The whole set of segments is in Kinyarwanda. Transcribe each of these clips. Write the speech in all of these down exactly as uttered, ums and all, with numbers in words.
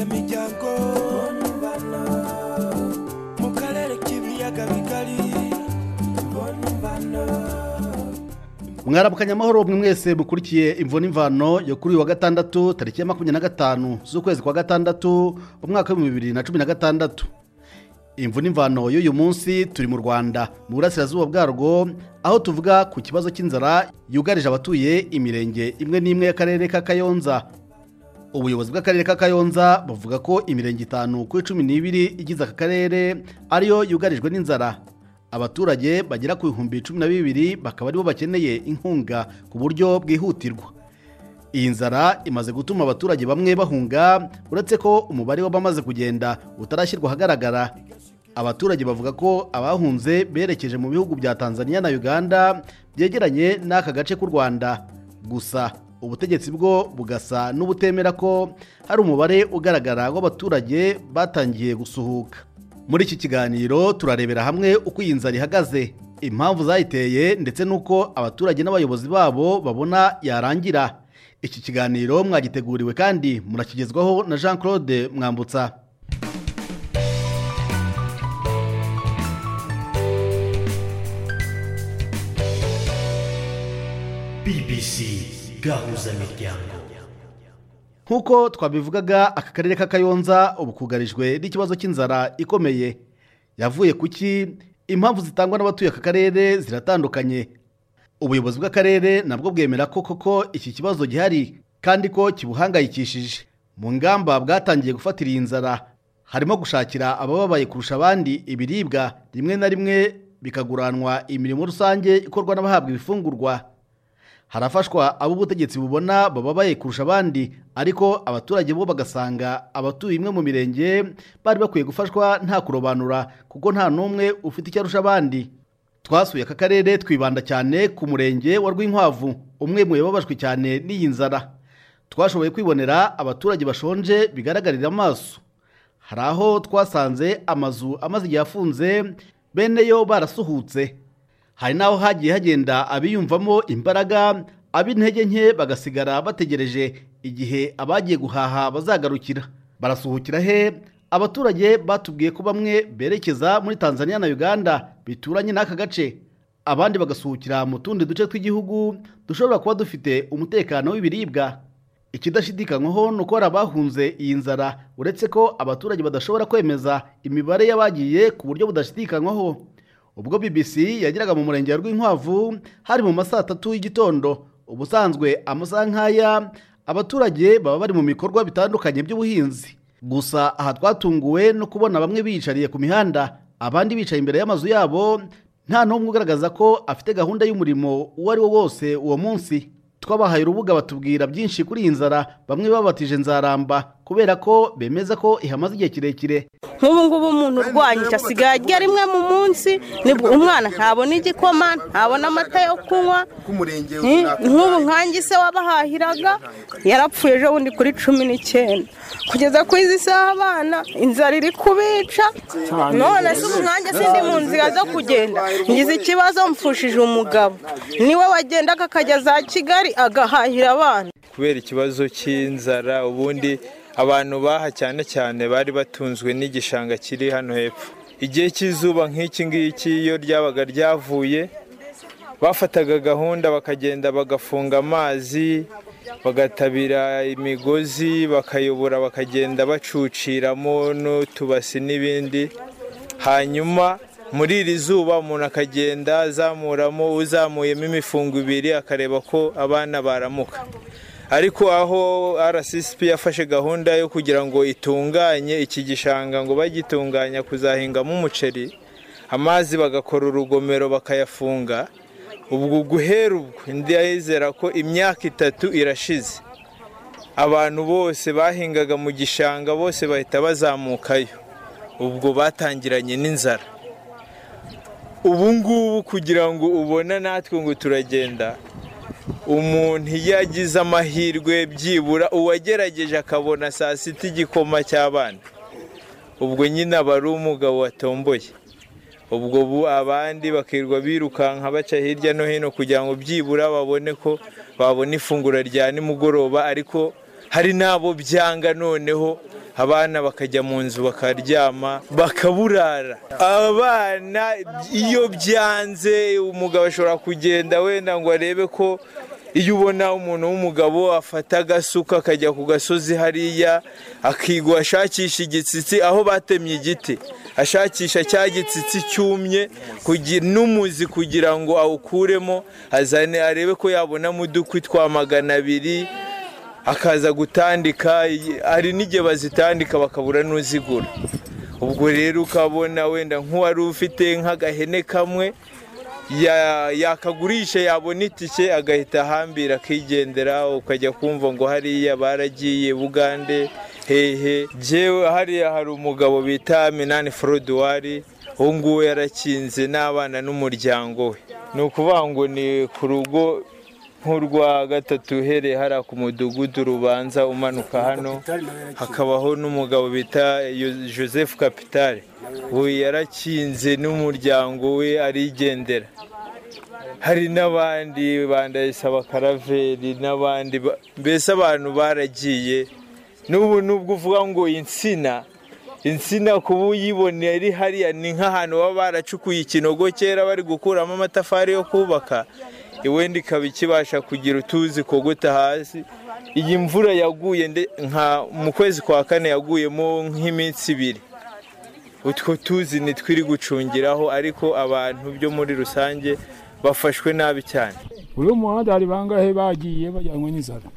imiryango mu karere k'ibiyaga bigari. Mwarabukanya amahoro mwe mwese mukurikiye imvo n'imvano yo kuri wa gatandatu tariki ya makumyabiri na gatanu z'ukwezi kwa gatandatu umwaka wa bibiri na cumi na gatandatu. Imvo n'imvano y'uyu munsi turi mu Rwanda mu burasirazuba bwarwo, aho tuvuga ku kibazo cy'inzara yugarije abatuye imirenge imwe n'imwe y'akarere ka Kayonza. Ubuyobozi bw'akarere ka Kayonza bavuga ko imirenge itanu kuri cumi n'ibiri igize aka karere ariyo yugarijwe n'inzara. Abaturage bagera ku bihumbi cumi na bibiri bakaba aribo bakeneye inkunga ku buryo bwihutirwa. Iyi nzara imaze gutuma abaturage bamwe bahunga, uretse ko umubare w'abamaze kugenda utarashyirwa ahagaragara. Abaturage bavuga ko abahunze berekeje mu bihugu bya Tanzania na Uganda byegeranye n'aka gace k'u Rwanda. Gusa ubutegetsi bwo bugasa n'ubutemera ko hari umubare ugaragara w'abaturage batangiye gusuhuka. Muri iki kiganiro turarebera hamwe uko iyi nzara ihagaze, impamvu zayiteye ndetse n'uko abaturage n'abayobozi babo babona yarangira. Iki kiganiro mwagiteguriwe kandi murakigezwaho na Jean Claude Mwambutsa. B B C Gahuza Miryango. Nkuko twabivugaga, aka karere ka Kayonza ubu kugarijwe n'ikibazo cy'inzara ikomeye. Yavuye kuki? Impamvu zitangwa n'abatuye aka karere ziratandukanye. Ubuyobozi bw'akarere nabwo bwemera ko koko iki kibazo gihari kandi ko kibuhangayikishije. Mu ngamba bwatangiye gufatira iyi nzara harimo gushakira abababaye kurusha abandi ibiribwa, rimwe na rimwe bikaguranwa imirimo rusange ikorwa n'abahabwa ibifungurwa. Harafashwa abo ubutegetsi bubona bababaye kurusha abandi, ariko abaturage bo bagasanga abatuye imwe mu mirenge bari bakwiye gufashwa nta kurobanura kuko nta numwe ufite icyo arusha abandi. Twasuye aka karere twibanda cyane ku murenge wa Rwinkwavu, umwe mu bababajwe cyane n'iyi nzara. Twashoboye kwibonera abaturage bashonje bigaragarira amaso. Hari aho twasanze amazu amaze igihe afunze, bene yo barasuhutse. Hari naho hagiye hagenda abiyumvamo imbaraga, ab'intege nke bagasigara bategereje igihe abagiye guhaha bazagarukira. Barasuhukira he? Abaturage batubwiye ko bamwe berekeza muri Tanzania na Uganda bituranye n'aka gace, abandi bagasuhukira mu tundi duce tw'igihugu dushobora kuba dufite umutekano w'ibiribwa. Ikidashidikanywaho nuko abahunze iyi nzara, uretse ko abaturage badashobora kwemeza imibare y'abagiye ku buryo budashidikanywaho. Ubwo B B C yagiraga mu murenge wa Rwinkwavu hari mu masaa atatu y'igitondo, ubusanzwe amasaha nk'aya abaturage baba bari mu bikorwa bitandukanye by'ubuhinzi. Gusa aha twatunguwe no kubona bamwe bicariye ku mihanda, abandi bicaye imbere y'amazu yabo, nta n'umwe ugaragaza ko afite gahunda y'umurimo uwo ari wo wose uwo munsi. Twabahaye urubuga batubwira byinshi kuri iyi nzara, bamwe babatije nzaramba kubera ko bemeza ko ihamaze igihe kirekire. Nk'ubu ngubu umuntu urwanyije asigaye arya rimwe mu munsi, nibwo umwana ntabona igikoma, ntabona amata yo kunywa. Nk'ubu nkange se wabahahiraga yarapfuye ejo bundi kuri cumi n'icyenda, kugeza ku izi saha abana inzara iri kubica. None se ubu nkange sindi mu nzira zo kugenda, ngize ikibazo mfushije umugabo, niwe wagendaga akajya za Kigali agahahira abana. Kubera ikibazo cy'inzara, ubundi abantu baha cyane cyane bari batunzwe n'igishanga kiri hano hepfo. Igihe cy'izuba nk'iki ngiki iyo ryabaga ryavuye, bafataga gahunda bakagenda bagafunga amazi, bagatabira imigozi, bakayobora bakagenda bacuciramo n'utubasi n'ibindi. Hanyuma muri iri zuba umuntu akagenda azamuramo, uzamuyemo imifungo ibiri akareba ko abana baramuka. Ariko aho R C S P yafashe gahunda yo kugira ngo itunganye iki gishanga, ngo bagitunganya kuzahingamo umuceri, amazi bagakora urugomero bakayafunga, ubwo guhera ubwo ndizera ko imyaka itatu irashize abantu bose bahingaga mu gishanga bose bahita bazamukayo, ubwo batangiranye n'inzara. Ubu ngubu kugira ngo ubona natwe ngo turagenda, umuntu yagize amahirwe byibura uwagerageje akabona saa sita igikoma cy'abana, ubwo nyine aba ari umugabo watomboye. Ubwo bu abandi bakirwa birukanka baca hirya no hino kugira ngo byibura babone ko babona ifunguro rya nimugoroba, ariko hari nabo byanga noneho abana bakajya mu nzu bakaryama bakaburara. Abana iyo byanze umugabo ashobora kugenda wenda ngo arebe ko iyo ubona umuntu w'umugabo afata agasuka akajya ku gasozi hariya akigwa ashakisha igitsitsi aho batemye igiti, ashakisha cya gitsitsi cyumye n'umuzi kugira ngo awukuremo azane arebe ko yabonamo udukwi twa magana abiri akaza gutandika. Hari n'igihe bazitandika bakabura n'uzigura. Ubwo rero ukabona wenda nk'uwari ufite nk'agahene kamwe yakagurisha yabona itike agahita ahambira akigendera, ukajya kumva ngo hariya baragiye Bugande hehe. Jewe hariya hari umugabo bita Minani Froduwari, uwo nguwo yarakinze n'abana n'umuryango we. Ni ukuvuga ngo ni ku rugo nk'urwa gatatu uhereye hariya ku mudugudu Rubanza umanuka hano, hakabaho n'umugabo bita Joseph Kapitale, we yarakinze n'umuryango we arigendera. Hari n'abandi bandayisaba Karaveri n'abandi, mbese abantu baragiye. N'ubu nubwo uvuga ngo insina insina kuba uyibonera ari hariya ni nk'ahantu baba baracukuye ikinogo kera bari gukuramo amatafari yo kubaka, wenda ikaba ikibasha kugira utuzi kogota hasi. Iyi mvura yaguye nka mu kwezi kwa kane yaguyemo nk'iminsi ibiri, utwo tuzi nitwiri gucungiraho, ariko abantu byo muri rusange bafashwe nabi cyane. Uyu muhanda hari bangahe bagiye bajyanywe n'inzara.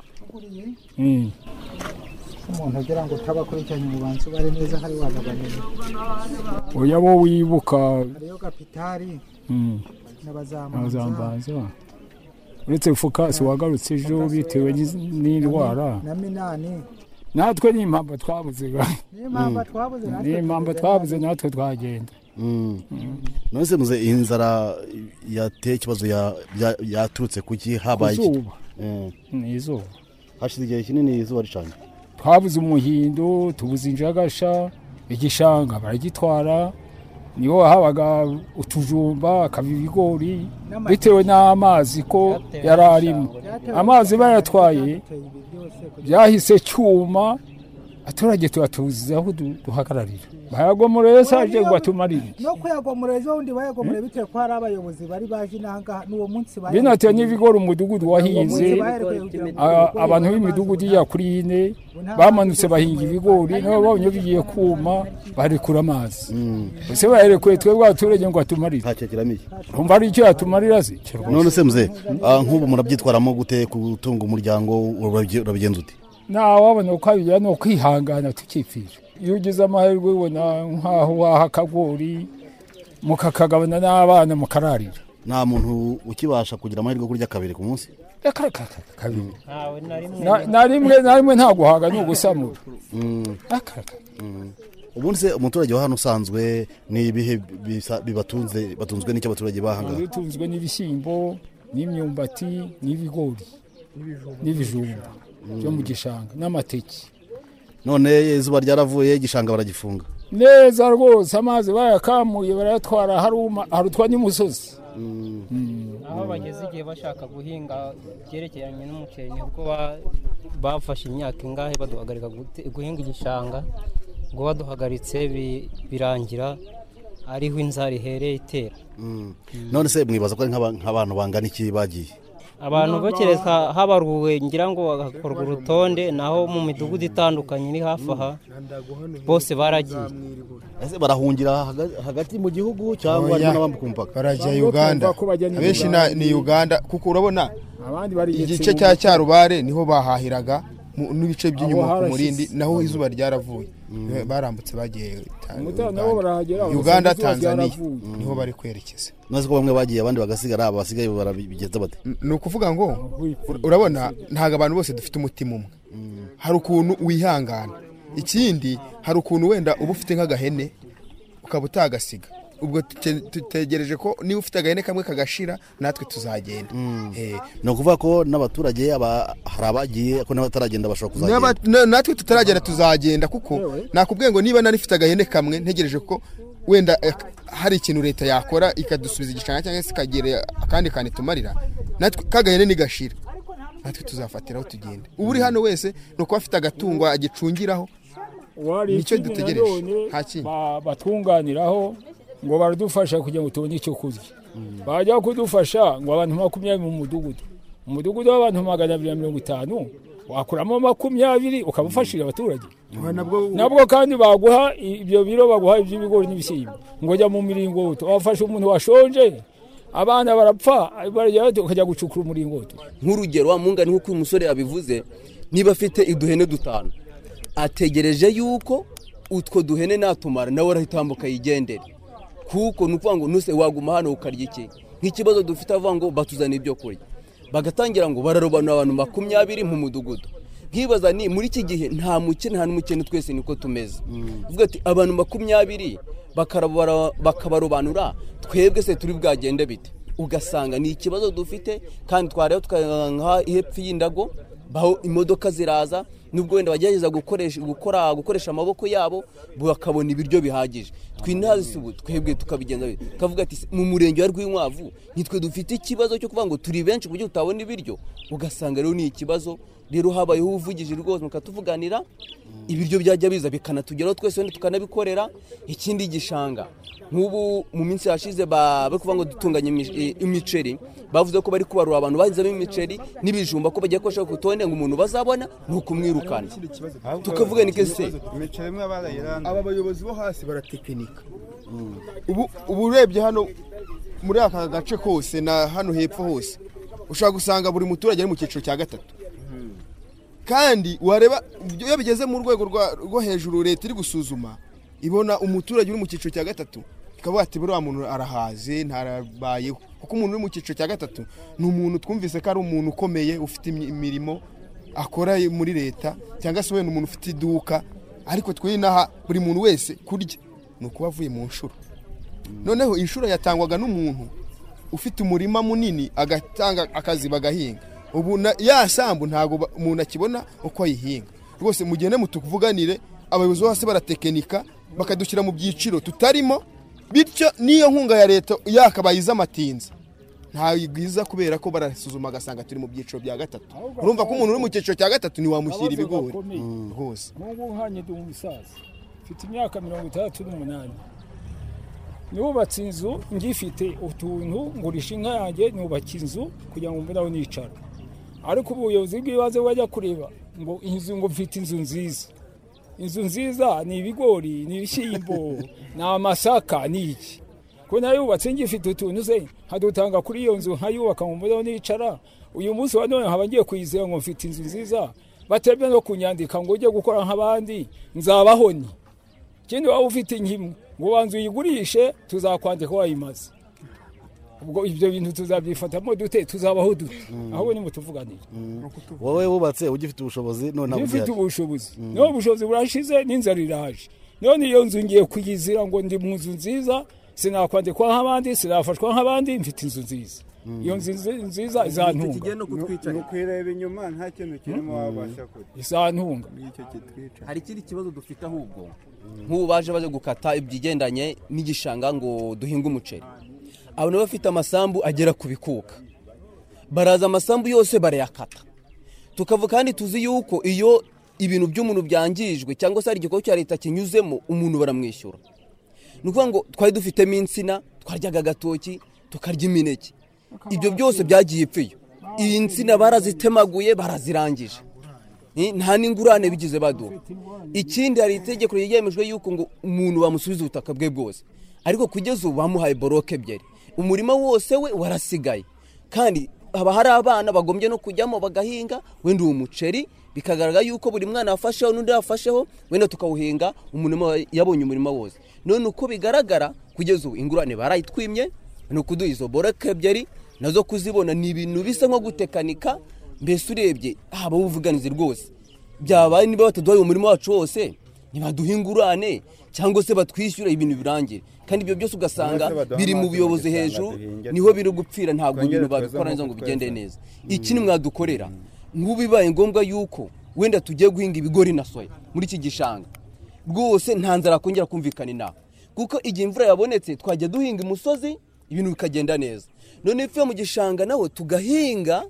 Umuntu agira ngo tabakurikiranye umubanzi bari neza hari wagabanije. Oya bo wibuka hariyo Kapitali n'abazambanza uretse Focus wagarutse ejo bitewe n'indwara na Minani. Natwe ni impamba twabuze ni impamba twabuze ni impamba twabuze natwe twagenda. None muze inzara yateye ikibazo yaturutse kuki habaye ni izuba. Hashize igihe kinini izuba ricanye. Twabuze umuhindo, tubuze injagasha, igishanga baragitwara, niho habaga utujumba akaba ibigori bitewe n'amazi ko yararimo. Amazi bayatwaye byahise cyuma, aturage tuyatuziza aho duhagararira. Bayagomoreye saje ngo atumarire. No kuyagomoreza undi bayagomoreye bitewe ko hari abayobozi bari baje nanga n'uwo munsi baye. Binateye n'ibigori umudugudu wahinze, abantu b'imidugudu ya kuri ine bamanutse bahinga ibigori nabo babonye bigiye kuma barekura amazi. Ese baherekwe twebwe abaturage ngo atumarire. Hacekeramiye. Umva ari icyo atumarira se. None se muze nk'ubu murabyitwaramo gute kutunga umuryango urabigenza ute? Na wabona uko abijya no kwihangana tukipfira. Iyo ugize amahirwe ubona nk'aho waha akagori mukakagabana n'abana mukararira. Nta muntu ukibasha kugira amahirwe kurya kabiri ku munsi? Kabiri na rimwe na rimwe nta guhaga ni ugusamura. Ubundi se umuturage wa hano usanzwe ni ibihe bibatunze batunzwe n'icyo abaturage bahanga? Bitunzwe n'ibishyimbo n'imyumbati n'ibigori n'ibijumba byo mu gishanga n'amateke. None izuba ryaravuye igishanga baragifunga neza rwose, amazi bayakamuye barayatwara haruma harutwa n'umusozi. Aho bageze igihe bashaka guhinga byerekeranye n'umuceri kuko bafashe imyaka ingahe baduhagarika guhinga igishanga, ngo baduhagaritse birangira ariho inzara ihereye itera. None se mwibaza ko ari nk'abantu bangana iki bagiye? Abantu bakereka habaruwe ngira ngo bagakorwa urutonde, naho mu midugudu itandukanye iri hafi aha bose baragiye. Ese barahungira hagati mu gihugu cyangwa ari n'abambuka umupaka? Barajya Uganda, abenshi ni Uganda kuko urabona igice cya Cyarubare niho bahahiraga n'ibice by'inyuma ku Murindi, naho izuba ryaravuye barambutse bagiye Uganda, Tanzania niho bari kwerekeza. Nazo ko bamwe bagiye abandi bagasigara, abasigaye barabigeza bate? Ni ukuvuga ngo urabona ntago abantu bose dufite umutima umwe. Hari ukuntu wihangana, ikindi hari ukuntu wenda uba ufite nk'agahene ukaba utagasiga. Ubwo tutegereje ko niba ufite agahene kamwe kagashira natwe tuzagenda. No kuvuga ko n'abaturage hari abagiye ko n'abataragenda bashobora kuzagenda. Natwe tutaragenda tuzagenda kuko nakubwiye ngo niba nari mfite agahene kamwe ntegereje ko wenda hari ikintu leta yakora ikadusubiza igishanga cyangwa se kagere akandi kandi tumarira, natwe kagahene nigashira natwe tuzafatiraho tugende. Ubu uri hano wese no kuba afite agatungo agicungiraho nicyo dutegereje nta kindi batunganiraho ngo baradufasha kugira ngo tubone icyo kurya bajya kudufasha ngo abantu makumyabiri mu mudugudu umudugudu w'abantu magana abiri na mirongo itanu wakuramo makumyabiri ukabufashira abaturage nabwo kandi baguha ibyo biro baguha iby'ibigori n'ibishyimbo ngo jya mu miringoti wafashe umuntu washonje abana barapfa ukajya gucukura umuringoti nk'urugero wa mungani nk'uko uyu musore abivuze niba afite iduhene dutanu ategereje yuko utwo duhene natumara nawe arahitambuka yigendera kuko nukuvuga ngo nuse waguma hano ukarya iki nk'ikibazo dufite avuga ngo batuzana ibyo kurya bagatangira ngo bararobanura abantu makumyabiri mu mudugudu nkibaza ni muri iki gihe nta mukene nta n'umukene twese niko tumeze uvuga ati abantu makumyabiri bakabarobanura twebwe se turi bwagende bite ugasanga ni ikibazo dufite kandi twareba tukanka hepfo y'indago baho imodoka ziraza nubwo wenda bagerageza gukoresha gukora gukoresha amaboko yabo bakabona ibiryo bihagije twinazi subu twebwe tukabigenza kavuga ati mu murenge wa Rwinkwavu nitwe dufite ikibazo cyo kuvuga ngo turi benshi kujya utabona ibiryo ugasanga rero ni ikibazo rero habayeho uvugije rwose mukatuvuganira ibiryo byajya biza bikanatugeraho twese wenda tukanabikorera ikindi gishanga nk'ubu mu minsi yashize bari kuvuga ngo dutunganye imiceri bavuze ko bari kubarura abantu bahinzemo imiceri n'ibijumba ko bagiye koshaka kutonde ngo umuntu bazabona nuko mwirukana tukavuga ni kese aba bayobozi bo hasi baratekinika ubu ubu urebye hano muri aka gace kose na hano hepfo hose ushaka gusanga buri muturage ari mu cyiciro cya gatatu kandi wareba iyo bigeze mu rwego rwo hejuru leta iri gusuzuma ibona umuturage uri mu cyiciro cya gatatu ikavuga ati buriya muntu arahaze ntarabayeho kuko umuntu uri mu cyiciro cya gatatu ni umuntu twumvise ko ari umuntu ukomeye ufite imirimo akora muri leta cyangwa se wenda umuntu ufite iduka ariko twinaha buri muntu wese kurya ni ukuba avuye mu nshuro noneho inshuro yatangwaga n'umuntu ufite umurima munini agatanga akazi bagahinga ubu ya sambu ntago umuntu akibona uko ayihinga rwose mugende mutuvuganire abayobozi bose baratekinika bakadushyira mu byiciro tutarimo bityo niyo nkunga ya leta yakabayiza amatinza nta yigiza kubera ko barasuzuma agasanga turi mu byiciro bya gatatu urumva ko umuntu uri mu cyiciro cya gatatu ni wamushyira ibigori rwose nk'ubu nkanye ndi umusaza mfite imyaka mirongo itandatu n'umunani nubatse inzu ngifite utuntu ngurisha inka yanjye nubaka inzu kugira ngo mbone aho nicara ariko ubuyobozi bw'ibanze bajya kureba ngo inzu ngo mfite inzu nziza inzu nziza ni ibigori ni ibishyimbo ni amasaka ni iki ko nayubatse ngifite utuntu se hadutanga kuri iyo nzu nkayubaka ngo mbone aho nicara uyu munsi wa none nkaba ngiye kuyizera ngo mfite inzu nziza batebye no kunyandika ngo ujye gukora nk'abandi nzabaho ni ikindi waba ufite inkimwe ngo banze uyigurishe tuzakwandika wayimaze ubwo ibyo bintu tuzabyifatamo dute tuzabaho dute aho ni mutuvuganiye wowe wubatse ugifite ubushobozi none ntabwo ufite ubushobozi no ubushobozi burashize n'inzara iraje none iyo nzu ngiye kuyizira ngo ndi mu nzu nziza sinakwandikwa nk'abandi sinafashwa nk'abandi mfite inzu nziza iyo nzu nziza izantunga no kwireba inyuma nta kintu kirimo wabasha kure izantunga hari ikindi kibazo dufite ahubwo nk'ubu baje baje gukata ibyigendanye n'igishanga ngo duhinge umuceri abantu bafite amasambu agera ku bikuka baraza amasambu yose barayakata tukavuga kandi tuzi yuko iyo ibintu by'umuntu byangijwe cyangwa se ari igikorwa cya leta kinyuzemo umuntu baramwishyura ni ukuvuga ngo twari dufitemo insina twaryaga agatoki tukarya imineke ibyo byose byagiye ipfiyo iyi nsina barazitemaguye barazirangije nta n'ingurane bigize baduha ikindi hari itegeko ryemejwe yuko ngo umuntu bamusubiza ubutaka bwe bwose ariko kugeza ubu bamuhaye boroke ebyiri umurima wose we warasigaye kandi haba hari abana bagombye no kujyamo bagahinga wenda uwo muceri bikagaragara yuko buri mwana afasheho n'undi yafasheho wenda tukawuhinga umurima yabonye umurima wose none uko bigaragara kugeza ubu ingurane barayitwimye ni ukuduha izo boroke ebyiri nazo kuzibona ni ibintu bisa nko gutekanika mbese urebye haba uvuganize rwose byabaye niba bataduhaye umurima wacu wose ntibaduha ingurane cyangwa se batwishyura ibintu birangira kandi ibyo byose ugasanga biri mu buyobozi hejuru niho biri gupfira ntabwo ibintu babikora neza ngo bigende neza iki ni mwadukorera nk'ubu bibaye ngombwa yuko wenda tugiye guhinga ibigori na soya muri iki gishanga rwose nta nzara kongera kumvikana inaha kuko igihe imvura yabonetse twajya duhinga imusozi ibintu bikagenda neza none ifu yo mu gishanga nawe tugahinga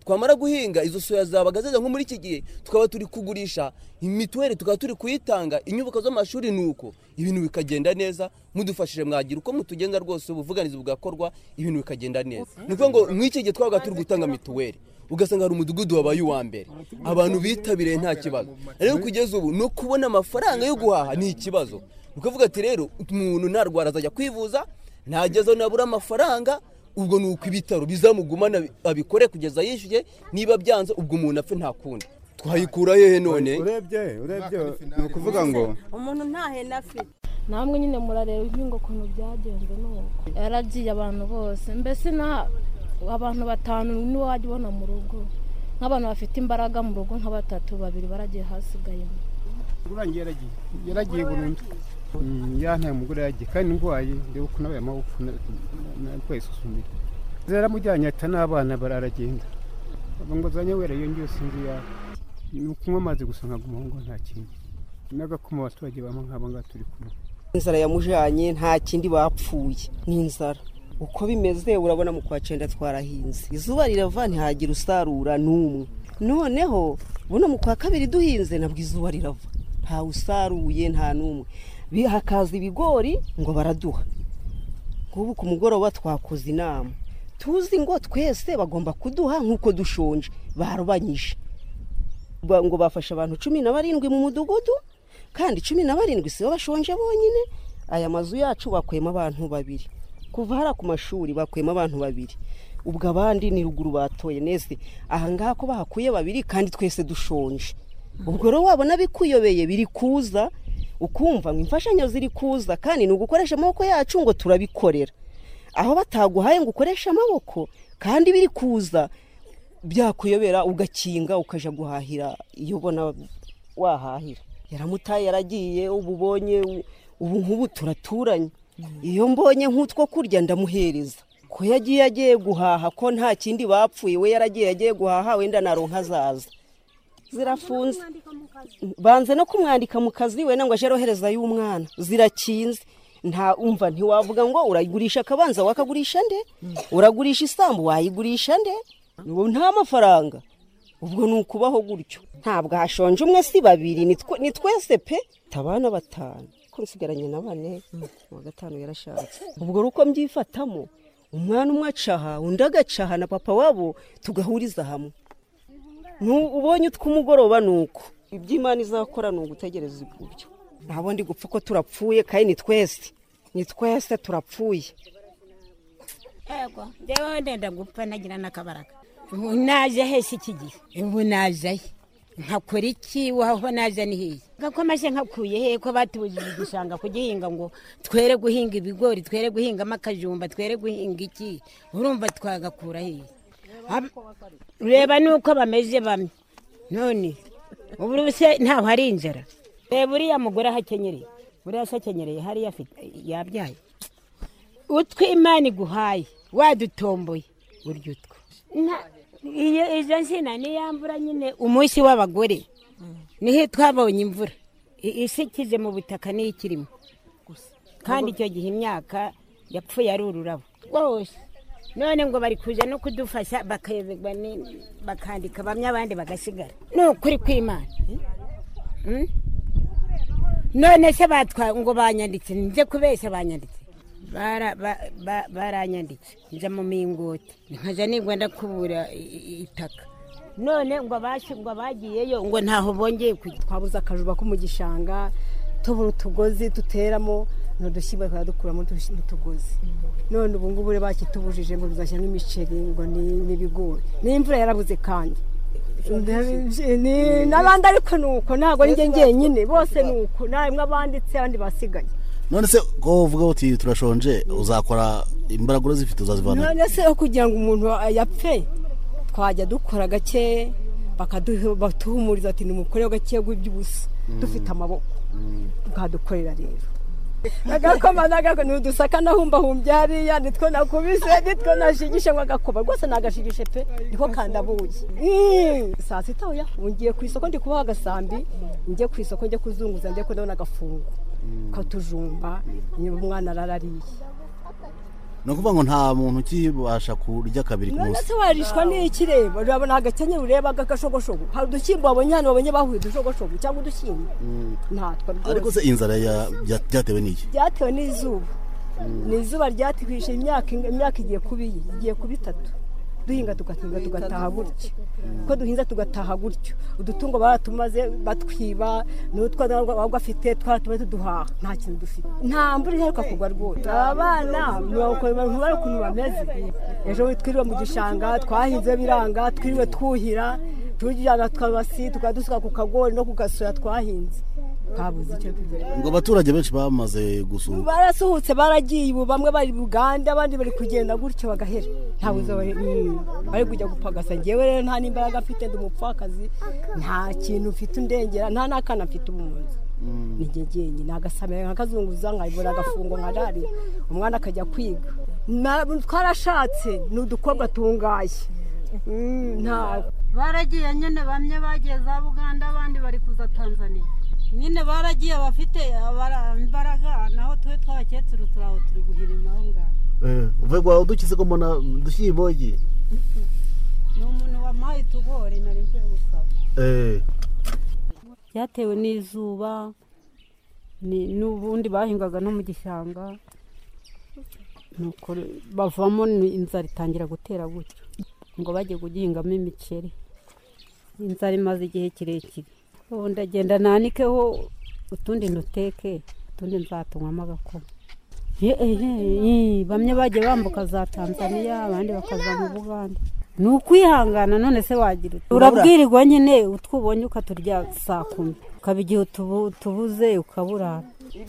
twamara guhinga izo soya zabaga zeza nko muri iki gihe tukaba turi kugurisha imituweli tukaba turi kuyitanga inyubako z'amashuri nuko ibintu bikagenda neza mudufashije mwagira uko mutugenza rwose ubuvuganizi bugakorwa ibintu bikagenda neza nuko ngo mw'iki gihe twabaga turi gutanga mituweli ugasanga hari umudugudu wabaye uwa mbere abantu bitabiriye nta kibazo rero kugeza ubu no kubona amafaranga yo guhaha ni ikibazo ukavuga ati rero umuntu ntarwara azajya kwivuza ntagezeho nabura amafaranga ubwo nuko ibitaro bizamugumana abikore kugeza yishyuye niba byanze ubwo umuntu apfe nta kundi twayikura hehe none urebye urebye ni ukuvuga ngo umuntu ntahena afite namwe nyine murareba ibingo ukuntu byagenze nuko yaragiye abantu bose mbese na abantu batanu niwe wajya ubona mu rugo nk'abantu bafite imbaraga mu rugo nka batatu babiri baragiye hasigayemo urangiye yaragiye yaragiye burundu yantaye umugore yagiye kandi ndwaye ndeba ukuntu abaye amaboko twayisuzumira zaramujyanye ata n'abana bararagenda ngo zanye wera yongeye sinzi yawe ni ukunywa amazi gusa nkaguma ngo nta kindi n'agakoma abaturage bamwe nk'aba ngaba turi kumwe inzara yamujanye nta kindi bapfuye ni inzara uko bimeze urabona mu kwa cenda twarahinze izuba rirava ntihagira usarura n'umwe noneho buno mu kwa kabiri duhinze nabwo izuba rirava nta usaruye nta n'umwe hakaza ibigori ngo baraduha nk'ubu ku mugoroba twakoze inama tuzi ngo twese bagomba kuduha nk'uko dushonje barubanyije ngo bafashe abantu cumi na barindwi mu mudugudu kandi cumi na barindwi sibo bashonje bonyine aya mazu yacu bakwema abantu babiri kuva hara ku mashuri bakwema abantu babiri ubwo abandi ni ruguru batoye nese ahangaha ko bahakuye babiri kandi twese dushonje ubwo rero wabona bikuyobeye biri kuza ukumva ngo imfashanyo ziri kuza kandi ni ugukoresha amaboko yacu ngo turabikorera aho bataguhaye ngo ukoreshe amaboko kandi biri kuza byakuyobera ugakinga ukaja guhahira iyo ubona wahahira yaramutaye yaragiye ububonye ubu nk'ubu turaturanye iyo mbonye nk'utwo kurya ndamuhereza ko yagiye agiye guhaha ko nta kindi bapfuye we yaragiye yagiye guhaha wenda naronka zaza zirafunze banze no kumwandika mu kazi we ngo aje rohereza y'umwana zirakinze nta umva ntiwavuga ngo urayigurisha akabanza wakagurisha nde uragurisha isambu wayigurisha nde nta mafaranga ubwo ni ukubaho gutyo ntabwo hashonje umwe si babiri ni twese pe tabana batanu ko nsigaranye na bane wa gatanu yarashatse ubwo ruko mbyifatamo umwana umwe acaha undi agacaha na papa wabo tugahuriza hamwe ubonye utw'umugoroba nuko iby'Imana izakora ni ugutegereza ibyo ntabwo ndi gupfa ko turapfuye kandi ni twese ni twese turapfuye yego ndewe ndenda gupfa nagira n'akabaraga ubu naje hese iki gihe ubu naje nkakora iki waho naje ni hehe gakomashe nkakuye he ko batubujije igishanga kugihinga ngo twere guhinga ibigori twere guhingamo akajumba twere guhinga iki urumva twagakura hehe ureba nuko bameze bamwe none ubu se ntaho hari inzara reba uriya mugore ahakenyereye uriya se akenyereye hariya afite yabyaye utwo Imana iguhaye wadutomboye urya utwo iyo izo nsina niyambura nyine umunsi w'abagore niho twabonye imvura isi ikize mu butaka niyo ikirimo kandi icyo gihe imyaka yapfuye ari ururabo rwose none ngo bari kuja no kudufasha bakayobegwa bakandika bamwe abandi bagasigara ni ukuri kw'Imana none se batwa ngo banyanditse nje kubeshya banyanditse baranyanditse nja mu mingoti nkaja nigwa ndakubura itaka none ngo abashi ngo bagiyeyo ngo ntaho bongeye kujya twabuze akajuba ko mu gishanga tubura utugozi duteramo nodushyibwe dukuramo utugozi none ubu ngubu rero bakitubujije ngo bizashyiramo imiceri ngo n'ibigori n'imvura yarabuze kandi n'abandi ariko nuko ntabwo ari njye njyenyine bose nuko namwe abanditse abandi basigaye none se ko uvuga uti turashonje uzakora imbaraga urazifite uzazivana none se kugira ngo umuntu yapfe twajya dukora gake bakaduhumuriza ati nimukore gake by'ubusa dufite amaboko tukadukorera rero agakoma nagako nudusaka nahumbahumbye hariya nitwo nakubise nitwo nashigishe ngo agakoba rwose nagashigishe pe niko kandabuye saa sita oya ngiye ku isoko ndi kubaha agasambi ngiye ku isoko njye kuzunguza njye ko ndabona agafungo katujumba niba umwana ararariye no kuvuga ngo nta muntu ukibasha kurya kabiri ku none munsi se warishwa n'ikireba urabona agakenye ureba agashogoshogo hari udushyimbo babonye hano babonye bahuye udushogoshogwe cyangwa udushyimbo ntatwa rwose ariko se inzara ya- bya- byatewe n'iki byatewe n'izuba ni izuba ryatwishe imyaka imyaka igiye kuba iyi igiye kuba itatu duhinga tugahinga tugataha gutyo ko duhinze tugataha gutyo udutungo baratumaze batwiba n'utwo wabwo afite twaratumaze tuduhaha nta kintu dufite nta mvura iheruka kugwa rwose abana ntibari ukuntu bameze ejo twiriwe mu gishanga twahinze biranga twiriwe twuhira tujyana twabasi tukadusuka ku kagori no ku gasoya twahinze kabuze icyo tugira ngo abaturage benshi bamaze gusuhuka barasuhutse baragiye ubu bamwe bari Uganda abandi bari kugenda gutyo bagahera nta buzo bari kujya gupagasa ngewe rero nta n'imbaraga mfite ndi umupfakazi nta kintu mfite undengera nta n'akana mfite umunsi ni njye jyenyine nagasamira nkakazunguza nkayibura agafungo nkarari umwana akajya kwiga Na- twarashatse ni udukorwa tungaye Mm, nta baragiye nyine bamwe bagiye za Buganda abandi bari kuza Tanzania nyine baragiye bafite abara- imbaraga naho twe tw'abakecuru turaho turi guhirima aho ngaho eh uvuye kwa udukize ko mbona dushiboye ni umuntu wampaye utugori nari mvuye gusaba eh byatewe n'izuba ni- n'ubundi bahingaga no mu gishanga nuko bavamo ni- inzara itangira gutera gutyo ngo bajye kugihingamo imiceri inzara imaze igihe kirekire ubu ndagenda nanikeho utundi ntuteke utundi nzatunywamo agakoma Ye- eh, eh, bamwe bagiye bambuka za Tanzania abandi bakaza mu Buganda ni ukwihangana none se wagira ute? urabwirirwa nyine utwubonye ukaturya saa kumi ukaba igihe utubu- tubuze ukaburara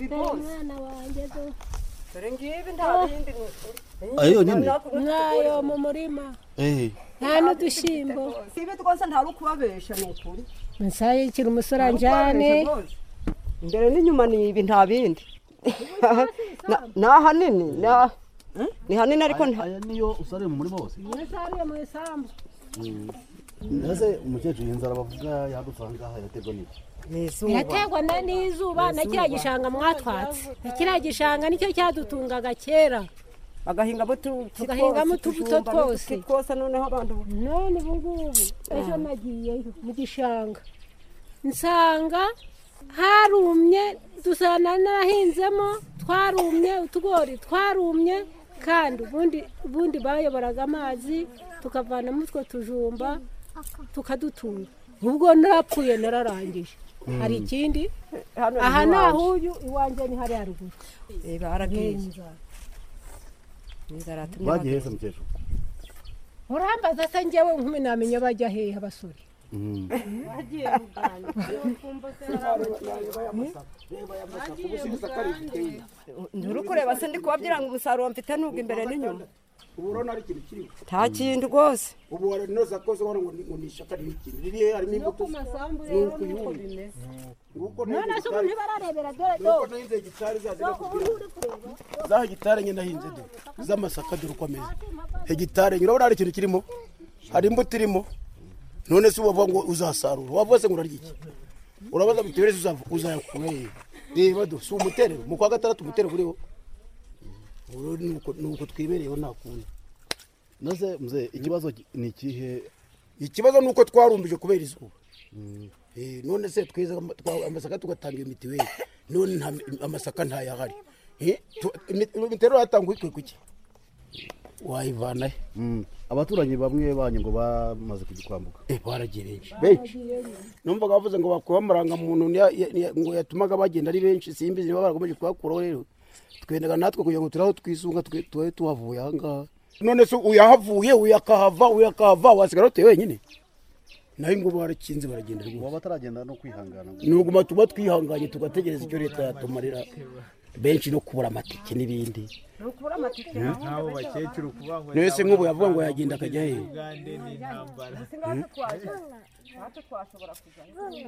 dore ngibi nta bindi ayo nyine mwayo mu murima eh nta n'udushyimbo ibi twose ntari ukubabesha ni ukuri nsayikira umusoranjane imbere n'inyuma ni ibi nta bindi Na- ni ahanini ni aha- ni hanini ariko nta aya niyo usare mu murima wose mwesariye mu isambu ese umukecuru inzara bavuga yadusanga aha yaterwa n'iki iraterwa na- n'izuba na kiriya gishanga mwatwatse na kiriya gishanga nicyo cyadutungaga kera bagahingamo tugahingamo utubuto twose twose noneho abantu none ubu ngubu ejo nagiyeyo mu gishanga nsanga harumye dusana n'ahinzemo twarumye utugori twarumye kandi ubundi ubundi bayoboraga amazi tukavanamo utwo tujumba tukadutunga ubwo narapfuye nararangije hari ikindi aha ni ahuyu iwanjye ni hariya ruguru baragiye bagiye hese mukecuru urambaza se njyewe nkumi namenya bajya hehe abasore bagiye nturi kureba se ndi kubabwira ngo umusaruro mfite nubwo imbere n'inyuma ubu urabona ari ikintu kiriho nta kintu rwose ubu waranoza koze ubona ngo ni- ngo ni ishaka riri ikintu riri harimo imbuto nuko yundi none se ubu ntibararebera dore nuko nahinze gitari zazira kugira za hegitari nyine nahinze do z'amasaka dore uko ameze hegitari nyine urabona hari ikintu kirimo hari imbuto irimo none se ubavuga ngo uzasarura wavuga se ngo urarya iki urabaza mituweli uzava uzayakure reba do si umuterero mu kwa gatandatu umuterero uriho Uru nuko nuko twibereyeho nakuye naze mze ikibazo ni ikihe ikibazo nuko twarumbije kubera izuba eh none se twiza amasaka tugatanga imitiweli none nta amasaka ntayahari eh imitero yatangwa ikwe kuki wayivana he abaturanyi bamwe banyu ngo bamaze kugikwambuka eh baragiye benshi benshi numvaga bavuze ngo bakuba amaranga muntu ngo yatumaga bagenda ari benshi simbizi niba baragomeje kuhakuraho rero twendaga natwe kugira ngo turaho twisunga twe tuhavuye aha ngaha none se uyahavuye uyakahava uyakahava wasigara utewe wenyine naho ngo barakinze baragenda rwose waba bataragenda no kwihangana nuguma tuba twihanganye tugategereza icyo leta yatumarira benshi no kubura amatike n'ibindi nukubura amatike nabo bakecuru kuba ngo nese nk'ubu yavuga ngo yagenda akajya he Ugande ni intambara natwe twashobora kujya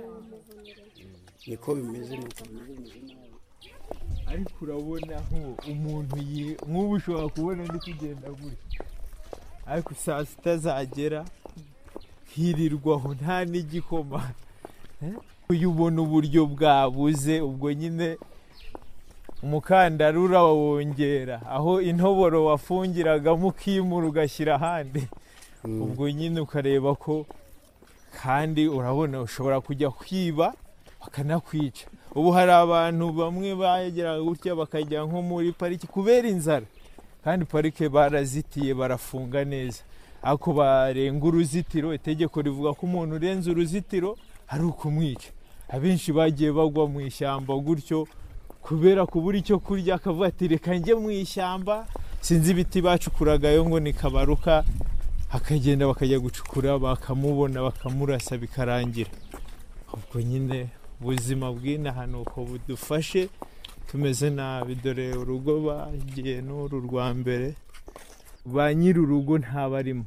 niko bimeze nuko bimeze ariko urabona aho umuntu nk'ubu ushobora kubona ndi kugenda gutya ariko saa sita zagera hirirwaho nta n'igikoma uyu ubona uburyo bwabuze ubwo nyine umukandara urawongera aho intoboro wafungiragamo ukimura ugashyira ahandi ubwo nyine ukareba ko kandi urabona ushobora kujya kwiba bakanakwica ubu hari abantu bamwe bagera gutya bakajya nko muri pariki kubera inzara kandi parike barazitiye barafunga neza ako barenga uruzitiro itegeko rivuga ko umuntu urenze uruzitiro ari ukumwica abenshi bagiye bagwa mu ishyamba gutyo kubera kubura icyo kurya akavuga ati reka njye mu ishyamba sinzi ibiti bacukuragayo ngo ni kabaruka akagenda bakajya gucukura bakamubona bakamurasa bikarangira ubwo nyine ubuzima bw'inaha ni uko budufashe tumeze nabi dore urugo bagiye n'uru rwa mbere ba nyir'urugo ntabarimo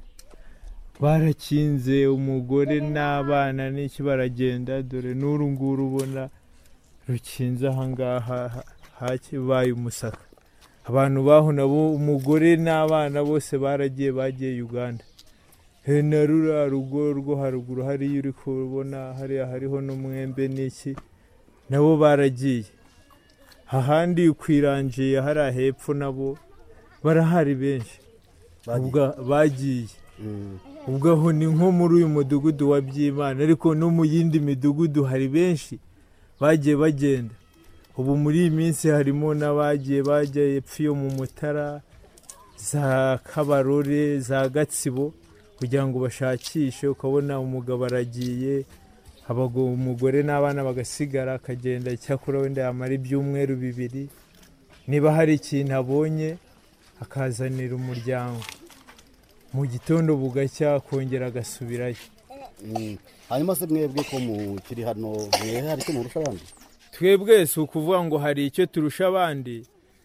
barakinze umugore n'abana n'iki baragenda dore n'uru nguru ubona rukinze ahangaha hakibaye umusaka abantu baho nabo umugore n'abana bose baragiye bagiye Uganda hena rura rugo rwo haruguru hariya uri kubona hariya hariho n'umwembe n'iki nabo baragiye ahandi kwirangiye hariya hepfo nabo barahari benshi ubwo bagiye ubwo aho ni nko muri uyu mudugudu wa Byimana ariko no mu yindi midugudu hari benshi bagiye bagenda ubu muri iyi minsi harimo n'abagiye bajya epfo yo mu Mutara za Kabarore za Gatsibo kugira ngo bashakishe ukabona umugabo aragiye abago umugore n'abana bagasigara akagenda cyakora wenda yamara ibyumweru bibiri niba hari ikintu abonye akazanira umuryango mu gitondo bugacya kongera agasubirayo hanyuma se mwebwe ko mukiri hano mwe hari icyo murusha abandi twebwe si ukuvuga ngo hari icyo turusha abandi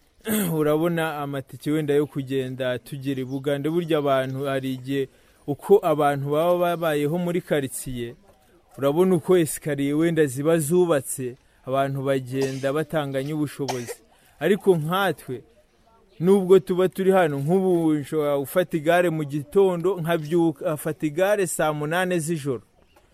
urabona amatike wenda yo kugenda tugira i Bugande burya abantu hari igihe uko abantu baba babayeho muri karitsiye urabona uko esikariye wenda ziba zubatse abantu bagenda batanganya ubushobozi ariko nkatwe nubwo tuba turi hano nk'ubu nshobora ufata igare mu gitondo nkabyuka afata igare saa munane z'ijoro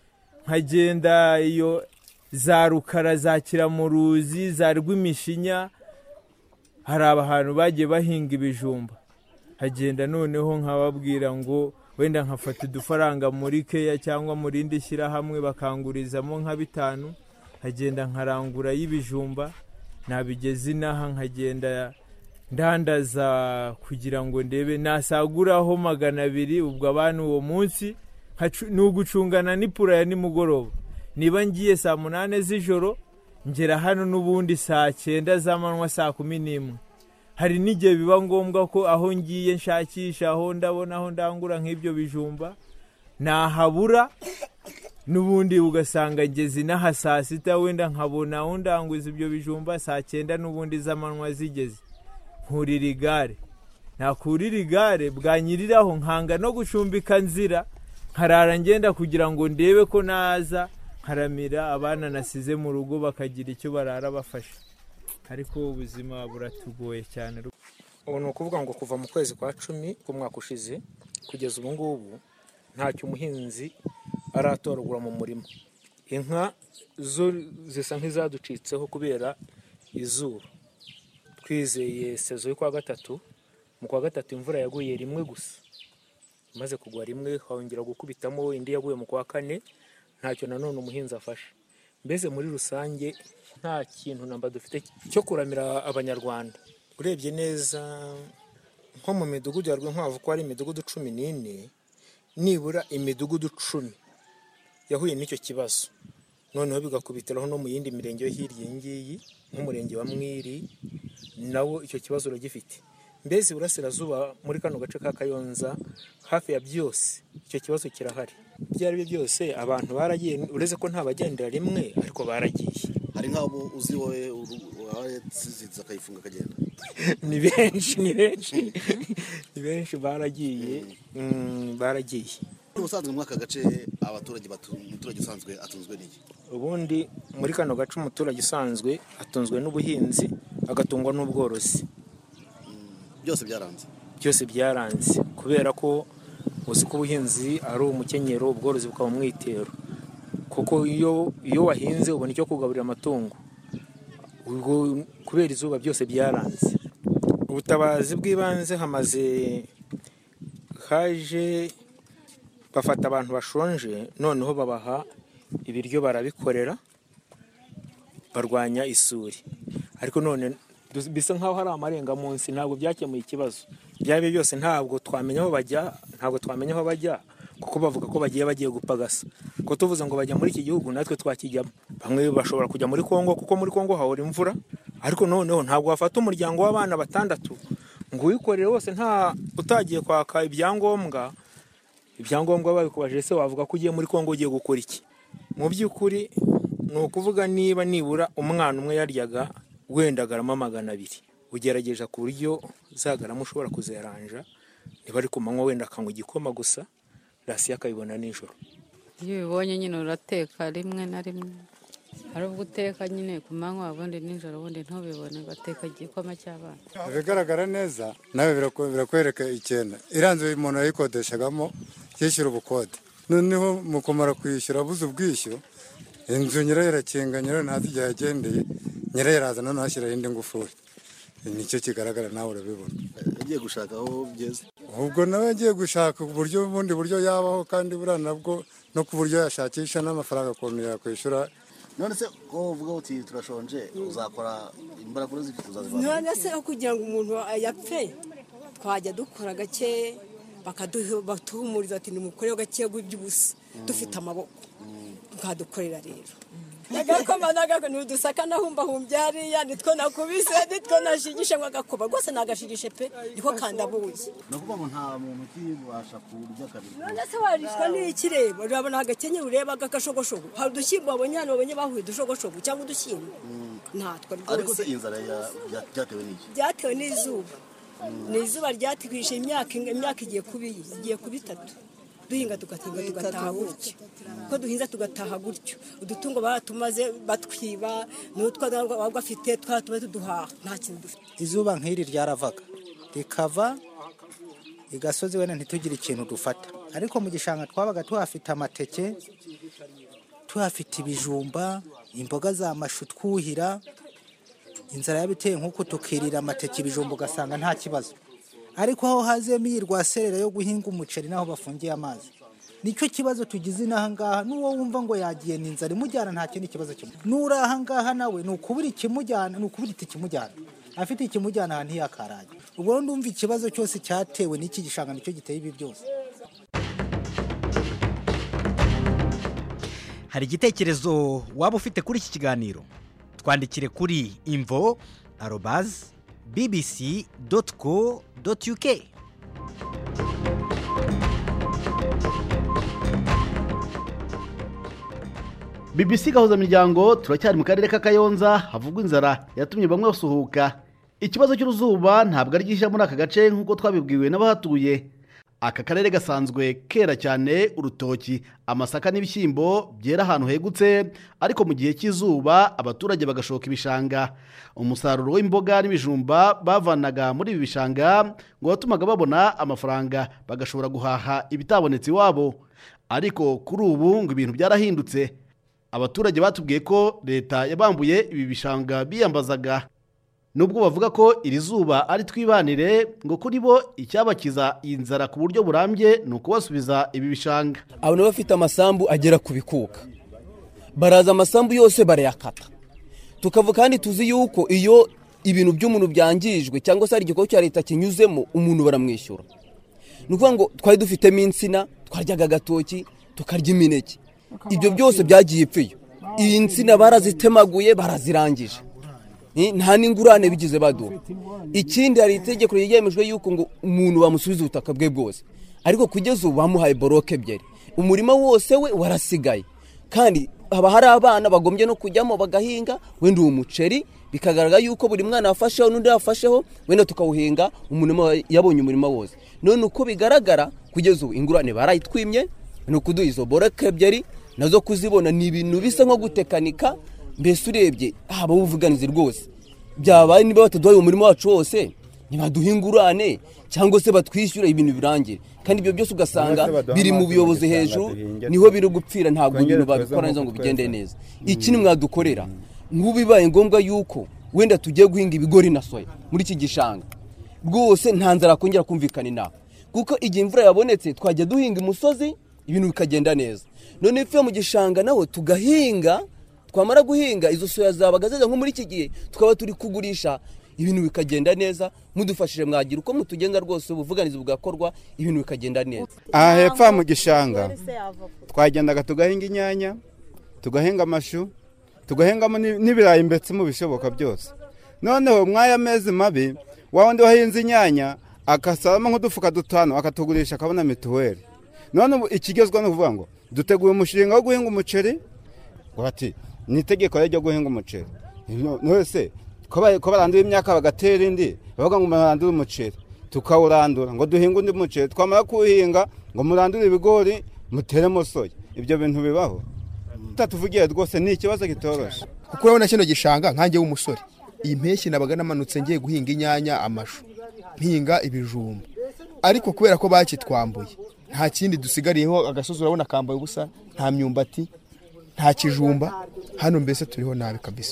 nkagenda iyo za Rukara za Kiramuruzi za Rwimishinya hari abahantu bagiye bahinga ibijumba hagenda noneho nkababwira ngo wenda nkafata udufaranga muri keya cyangwa mu rindi shyirahamwe bakangurizamo nka bitanu hagenda nkarangura y'ibijumba nabigeze inaha nkagenda ndandaza kugira ngo ndebe nasaguraho magana abiri ubwo abantu uwo munsi nugucungana n'ipura ya nimugoroba niba ngiye saa munane z'ijoro ngera hano n'ubundi saa cyenda z'amanywa saa kumi n'imwe hari n'igihe biba ngombwa ko aho ngiye nshakisha aho ndabona aho ndangura nk'ibyo bijumba nahabura n'ubundi ugasanga ngeze inaha saa sita wenda nkabona aho ndanguza ibyo bijumba saa cyenda n'ubundi z'amanywa zigeze nkurira igare nakurira igare bwanyiriraho nkanga no gucumbika nzira nkarara ngenda kugira ngo ndebe ko naza nkaramira abana nasize mu rugo bakagira icyo barara bafasha ariko ubuzima buratugoye cyane ubu ni ukuvuga ngo kuva mu kwezi kwa cumi k'umwaka ushize kugeza ubu ngubu ntacyo umuhinzi aratoragura mu murima inka zo zisa nk'izaducitseho kubera izuba twizeye sezo yo kwa gatatu mu kwa gatatu imvura yaguye rimwe gusa maze kugwa rimwe hongera gukubitamo indi yaguye mu kwa kane ntacyo nanone umuhinzi afashe mbese muri rusange nta kintu namba dufite cyo kuramira abanyarwanda urebye neza nko mu midugudu ya Rwinkwavu ko ari imidugudu cumi n'ine nibura imidugudu cumi yahuye n'icyo kibazo noneho bigakubitiraho no mu yindi mirenge yo hirya ngiyi nk'umurenge wa Mwiri nawo icyo kibazo uragifite mbese burasirazuba muri kano gace ka Kayonza hafi ya byose icyo kibazo kirahari byari byo byose abantu baragiye ureze ko nta bagendera rimwe ariko baragiye hari nk'abo uzi wowe watsiziza akayifunga akagenda ni benshi ni benshi ni benshi baragiye baragiye ubusanzwe mu aka gace abaturage umuturage usanzwe atunzwe n'iki ubundi muri kano gace umuturage usanzwe atunzwe n'ubuhinzi agatungwa n'ubworozi byose byaranze byose byaranze kubera ko uzi ko ubuhinzi ari umukenyero ubworozi bukaba umwitero kuko iyo iyo wahinze ubona icyo kugaburira amatungo kubera izuba byose byaranze. Ubutabazi bw'ibanze hamaze haje bafata abantu bashonje noneho babaha ibiryo barabikorera barwanya isuri, ariko none bisa nkaho hari amarenga munsi, ntabwo byakemuye ikibazo. Byabe byose ntabwo twamenya aho bajya, ntabwo twamenya aho bajya kuko bavuga ko bagiye bagiye gupagasa. Ko tuvuze ngo bajya muri iki gihugu natwe twakijyamo. Bamwe bashobora kujya muri Kongo kuko muri Kongo hahora imvura, ariko noneho ntabwo wafata umuryango w'abana batandatu ngo uyikorere wose nta utagiye kwaka ibyangombwa. Ibyangombwa babikubaje se wavuga ko ugiye muri Kongo ugiye gukora iki? Mu by'ukuri ni ukuvuga niba nibura umwana umwe yaryaga wenda garama magana abiri, ugerageje ku buryo zagarama ushobora kuzeranja, niba ari ku manywa wenda akanywa igikoma gusa, rasi akayibona nijoro. Iyo ubonye nyine urateka rimwe na rimwe, hari ubwo uteka nyine ku manywa ubundi nijoro ubundi ntubibone, bateka igikoma cy'abana. Bigaragara neza nawe birakwereka icyenda iranze umuntu yayikodeshagamo yishyura ubukode, noneho mu kumara kwishyura abuze ubwishyu inzu nyirayo irakinga, nyirayo ntazi igihe yagendeye, nyirayo araza noneho ashyiraho indi ngufuri. Nicyo kigaragara nawe urabibona. Agiye gushaka aho bigeze, ubwo nawe agiye gushaka uburyo bundi buryo yabaho, kandi buriya nabwo no ku buryo yashakisha n'amafaranga akomera kwishyura. None se ko uvuga uti turashonje uzakora imbaraga uzifite uzazivana? None se kugira ngo umuntu yapfe twajya dukora gake bakaduhumuriza ati nimukoreho gake by'ubusa dufite amaboko tukadukorera rero. Nagakoma nagako nudusaka nahumba humbyariya nitwo nakubise nitwo nashigishe ngagakoba gose nagashigishe pe niko kandabuye. Nakuba ngo nta muntu kibasha kurya kabiri. None se warishwa n'ikirebo urabona agakenye ureba gakashogoshogo. Hari dushyimbo abonyano abonye bahuye dushogoshogo cyangwa dushyimbo. Ntatwa rwose. Ariko se inzara byatewe n'iki? Byatewe n'izuba. N'izuba ryatwishije imyaka imyaka igiye kubiyi igiye kubitatu. Duhinga tugatinga tugataha gutyo, ko duhinza tugataha gutyo, udutungo baratumaze batwiba n'utwa wabwo afite twatume tuduhaha nta kintu dufite. Izuba nk'iri ryaravaga rikava igasozi wena ntitugire ikintu dufata, ariko mu gishanga twabaga tuhafite amateke, tuhafite ibijumba, imboga za mashu twuhira, inzara yabiteye nk'uko tukirira amateke ibijumba ugasanga nta kibazo. Ariko aho hazemo iyi rwaserera yo guhinga umuceri naho bafungiye amazi, nicyo kibazo tugize inahangaha. N'uwo wumva ngo yagiye n'inzara imujyana nta kindi kibazo kimwe, n'urahangaha nawe ni ukubura ikimujyana, ni ukubura ikimujyana, afite ikimujyana ahantu yakaraye. Ubwo ndumva ikibazo cyose cyatewe n'iki gishanga nicyo giteye ibi byose. Hari igitekerezo waba ufite kuri iki kiganiro? Twandikire kuri info arobase b b c dot co dot u k. B B C gahuza miryango, turacyari mu karere ka Kayonza havugwa inzara yatumye bamwe basuhuka. Ikibazo cy'uruzuba ntabwo ari gishya muri aka gace nk'uko twabibwiwe n'abahatuye. Aka karere gasanzwe kera cyane urutoki, amasaka n'ibishyimbo byera ahantu hegutse, ariko mu gihe cy'izuba abaturage bagashoka ibishanga. Umusaruro w'imboga n'ibijumba bavanaga muri ibi bishanga ngo watumaga babona amafaranga bagashobora guhaha ibitabonetse iwabo. Ariko kuri ubu ngo ibintu byarahindutse. Abaturage batubwiye ko leta yabambuye ibi bishanga biyambazaga. Nubwo bavuga ko iri zuba ari twibanire, ngo kuri bo icyabakiza inzara ku buryo burambye ni ukubasubiza ibi bishanga. Abantu bafite amasambu agera ku bikuka, baraza amasambu yose barayakata. Tukavuga kandi tuzi yuko iyo ibintu by'umuntu byangijwe cyangwa se ari igikorwa cya leta kinyuzemo umuntu baramwishyura. Nukuvuga ngo twari dufitemo insina, twaryaga agatoki, tukarya imineke. Ibyo byose byagiye ipfiyo. Iyi nsina barazitemaguye barazirangije. Nta n'ingurane bigize baduha. Ikindi hari itegeko ryemejwe yuko ngo umuntu bamusubiza ubutaka bwe bwose, ariko kugeza ubu bamuhaye boroke ebyiri, umurima wose we warasigaye. Kandi haba hari abana bagombye no kujyamo bagahinga wenda uwo muceri, bikagaragara yuko buri mwana afasheho n'undi afasheho, wenda tukawuhinga umurima yabonye umurima wose. None uko bigaragara kugeza ubu ingurane barayitwimye, no kuduha izo boroke ebyiri nazo kuzibona ni ibintu bisa nko gutekanika. Mbese urebye haba uvuganize rwose, byabaye niba bataduhaye umurimo wacu wose ntibaduhingurane cyangwa se batwishyura ibintu birangire. Kandi ibyo byose ugasanga biri mu buyobozi hejuru, niho biri gupfira, ntabwo ibintu babikora neza ngo bigende neza. Iki ni mwadukorera nk'ubu bibaye ngombwa yuko wenda tugiye guhinga ibigori na soya muri iki gishanga rwose nta nzara kongera kumvikana inaha kuko igihe imvura yabonetse twajya duhinga imusozi ibintu bikagenda neza none ifu mu gishanga naho tugahinga twamara guhinga izo soya zabaga zeza nko muri iki gihe tukaba turi kugurisha ibintu bikagenda neza mudufashije mwagira uko mutugenza rwose ubuvuganizi bugakorwa ibintu bikagenda neza. Aha hepfo mu gishanga twagendaga tugahinga inyanya tugahinga amashu tugahingamo n'ibirayi mbetse mu bishoboka byose noneho mwaya mezi mabi wawundi wahinze inyanya akasaramo nk'udufuka dutanu akatugurisha akabona mituweli none ikigezweho ni ukuvuga ngo duteguye umushinga wo guhinga umuceri bati ni itegeko ryo guhinga umuceri nose ko barandura imyaka bagatera indi bavuga ngo murandure umuceri tukawurandura ngo duhinge undi muceri twamara kuwuhinga ngo murandure ibigori muteremo soya ibyo bintu bibaho tuvugiye rwose ni ikibazo kitoroshye kuko urabona kino gishanga nkanjye w'umusore iyi mpeshyi nabaga namanutse ngiye guhinga inyanya amashu mpinga ibijumba ariko kubera ko bakitwambuye nta kindi dusigariyeho agasozi urabona kambaye ubusa nta myumbati nta kijumba hano mbese turiho nabi kabisa.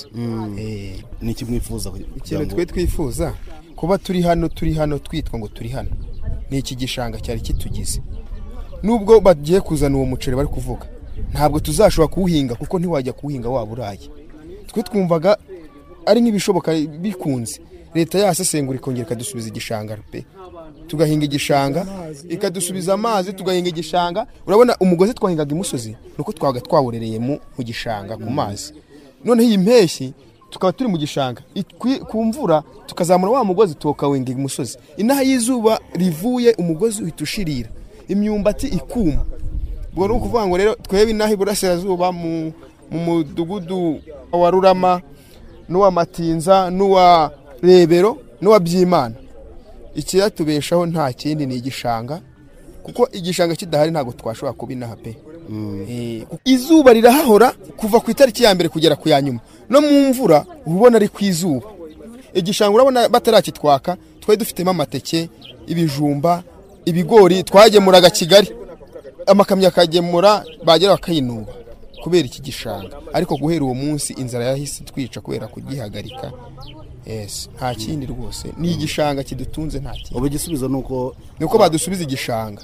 Ni iki mwifuza? Ikintu twe twifuza kuba turi hano turi hano twitwa ngo turi hano ni iki gishanga cyari kitugize nubwo bagiye kuzana uwo muceri bari kuvuga ntabwo tuzashobora kuwuhinga kuko ntiwajya kuwuhinga waba uraye twe twumvaga ari nk'ibishoboka bikunze leta yasesengura ikongera ikadusubiza igishanga pe tugahinga igishanga ikadusubiza amazi tugahinga igishanga urabona umugozi twahingaga imusozi nuko twaga twawurereye mu gishanga ku mazi none iyi mpeshyi tukaba turi mu gishanga ku mvura tukazamura wa mugozi tukawinga imusozi inaha y'izuba rivuye umugozi uhita ushirira imyumbati ikuma ubwo ni ukuvuga ngo rero twebe inaha iburasirazuba mu mudugudu wa Rurama n'uwa Matinza n'uwa Rebero n'uwa Byimana ikiyatubeshaho nta kindi ni igishanga kuko igishanga kidahari ntago twashobora kuba inaha pe izuba rirahahora kuva ku itariki ya mbere kugera ku ya nyuma no mu mvura ubona ari ku izuba igishanga urabona batarakitwaka twari dufitemo amateke ibijumba ibigori twagemuraga Kigali amakamyo akagemura bagera bakayinuba kubera iki gishanga ariko guhera uwo munsi inzara yahise twica kubera kugihagarika yes nta kindi rwose ni igishanga kidutunze nta kindi ubu gisubizo nuko nuko badusubiza igishanga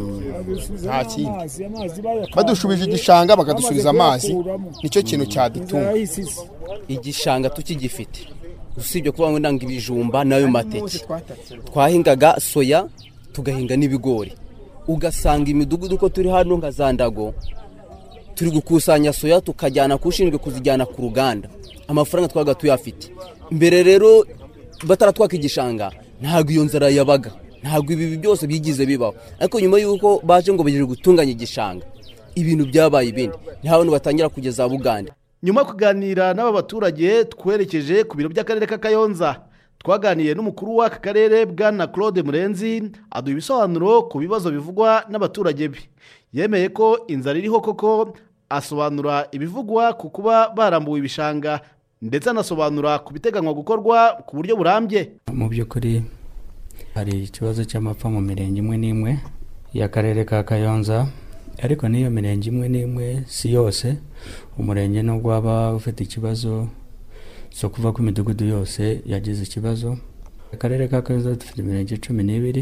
nta kindi badushubije igishanga bakadusubiza amazi nicyo kintu cyadutunga igishanga tukigifite usibye kuba ngo ndanga ibijumba nayo mateke twahingaga soya tugahinga n'ibigori ugasanga imidugudu ko turi hano nka Zandago turi gukusanya soya tukajyana kushinzwe kuzijyana ku ruganda amafaranga twaga tuyafite mbere rero bataratwaka igishanga ntago iyo nzara yabaga ntago ibi byose bigize bibaho ariko nyuma yuko baje ngo bagire gutunganya igishanga ibintu byabaye ibindi ni hano batangira kugeza Buganda. Nyuma kuganira n'aba baturage twerekeje ku biro by'akarere ka Kayonza twaganiye n'umukuru w'aka karere bwana Claude Murenzi aduha ibisobanuro ku bibazo bivugwa n'abaturage be yemeye ko inzara iriho koko asobanura ibivugwa ku kuba barambuwe ibishanga ndetse anasobanura ku biteganywa gukorwa ku buryo burambye. Mu by'ukuri hari ikibazo cy'amapfa mu mirenge imwe n'imwe y'akarere ka Kayonza ariko n'iyo mirenge imwe n'imwe si yose umurenge nubwo waba ufite ikibazo so kuva ku midugudu yose yagize ikibazo. Akarere ka Kayonza dufite imirenge cumi n'ibiri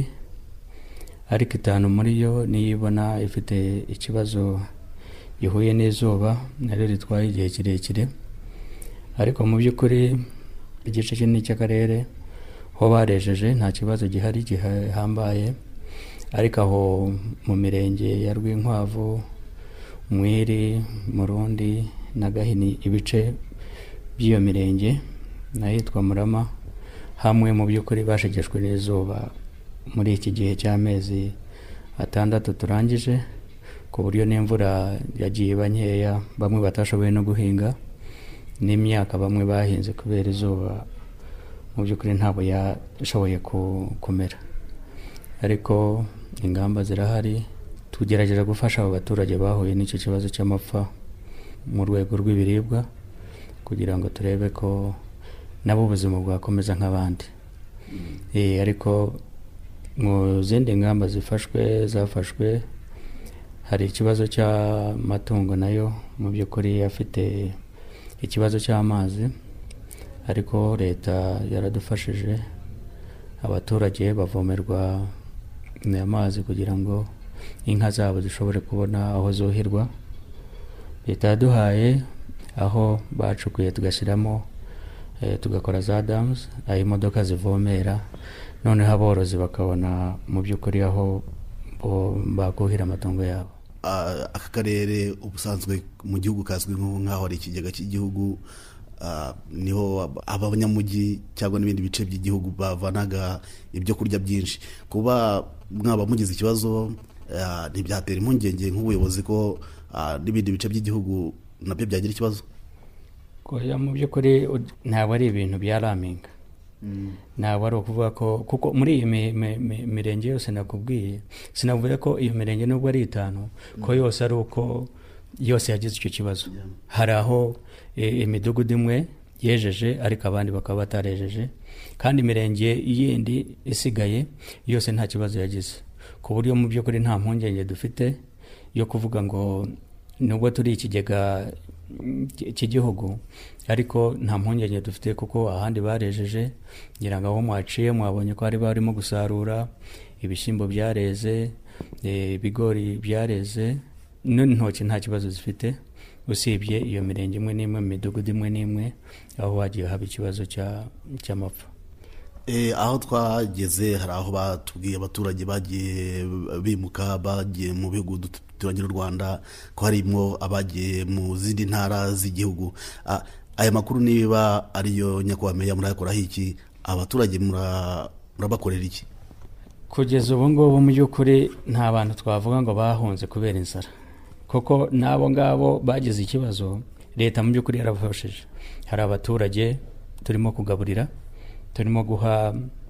ariko itanu muri yo niyibona ifite ikibazo gihuye n'izuba naryo ritwaye igihe kirekire ariko mu by'ukuri igice kinini cy'akarere ho barejeje nta kibazo gihari gihambaye ariko aho mu mirenge ya Rwinkwavu Mwiri Murundi na Gahini ibice by'iyo mirenge nahitwa Murama hamwe mu by'ukuri bashegeshwe n'izuba muri iki gihe cy'amezi atandatu turangije ku buryo n'imvura yagiye iba nkeya bamwe batashoboye no guhinga n'imyaka bamwe bahinze kubera izuba mu by'ukuri ntabwo yashoboye kumera ariko ingamba zirahari tugerageza gufasha abo baturage bahuye n'icyo kibazo cy'amapfa mu rwego rw'ibiribwa kugira ngo turebe ko nabo ubuzima bwakomeza nk'abandi eh ariko mu zindi ngamba zifashwe zafashwe hari ikibazo cy'amatungo nayo mu by'ukuri afite ikibazo cy'amazi ariko leta yaradufashije, abaturage bavomerwa amazi kugira ngo inka zabo zishobore kubona aho zuhirwa. Leta yaduhaye aho bacukuye tugashyiramo e, tugakora za dams, aho imodoka zivomera, noneho aborozi bakabona mu by'ukuri aho bakuhira amatungo yabo. Aka karere ubusanzwe mu gihugu kazwi nk'aho ari ikigega cy'igihugu, niho abanyamujyi cyangwa n'ibindi bice by'igihugu bavanaga ibyo kurya byinshi. Kuba mwaba mugize ikibazo ntibyatera impungenge nk'ubuyobozi ko n'ibindi bice by'igihugu nabyo byagira ikibazo? Koya mu by'ukuri ntabwo ari ibintu byaraminga, ntabwo ari ukuvuga ko, kuko muri iyi mirenge yose nakubwiye, sinavuye ko iyo mirenge nubwo ari itanu ko yose ari uko yose yagize icyo kibazo. Hari aho imidugudu imwe yejeje ariko abandi bakaba batarejeje, kandi imirenge yindi isigaye yose nta kibazo yagize, ku buryo mu by'ukuri nta mpungenge dufite yo kuvuga ngo nubwo turi ikigega cy'igihugu ariko nta mpungenge dufite, kuko ahandi barejeje. ngira ngo aho mwaciye mwabonye ko hari barimo gusarura, ibishyimbo byareze, ibigori byareze, n'intoki nta kibazo zifite, usibye iyo mirenge imwe n'imwe, mu midugudu imwe n'imwe aho hagiye haba ikibazo cy'amapfa. Aho twageze hari aho batubwiye abaturage bagiye bimuka, bagiye mu bihugu duturanye n'u Rwanda, ko harimo abagiye mu zindi ntara z'igihugu. Aya makuru niba ariyo nyakubahwa meya murayakoraho iki? Abaturage murabakorera iki? Kugeza ubu ngubu mu by'ukuri nta bantu twavuga ngo bahunze kubera inzara, kuko n'abo ngabo bagize ikibazo leta mu by'ukuri yarabafashije. Hari abaturage turimo kugaburira, turimo guha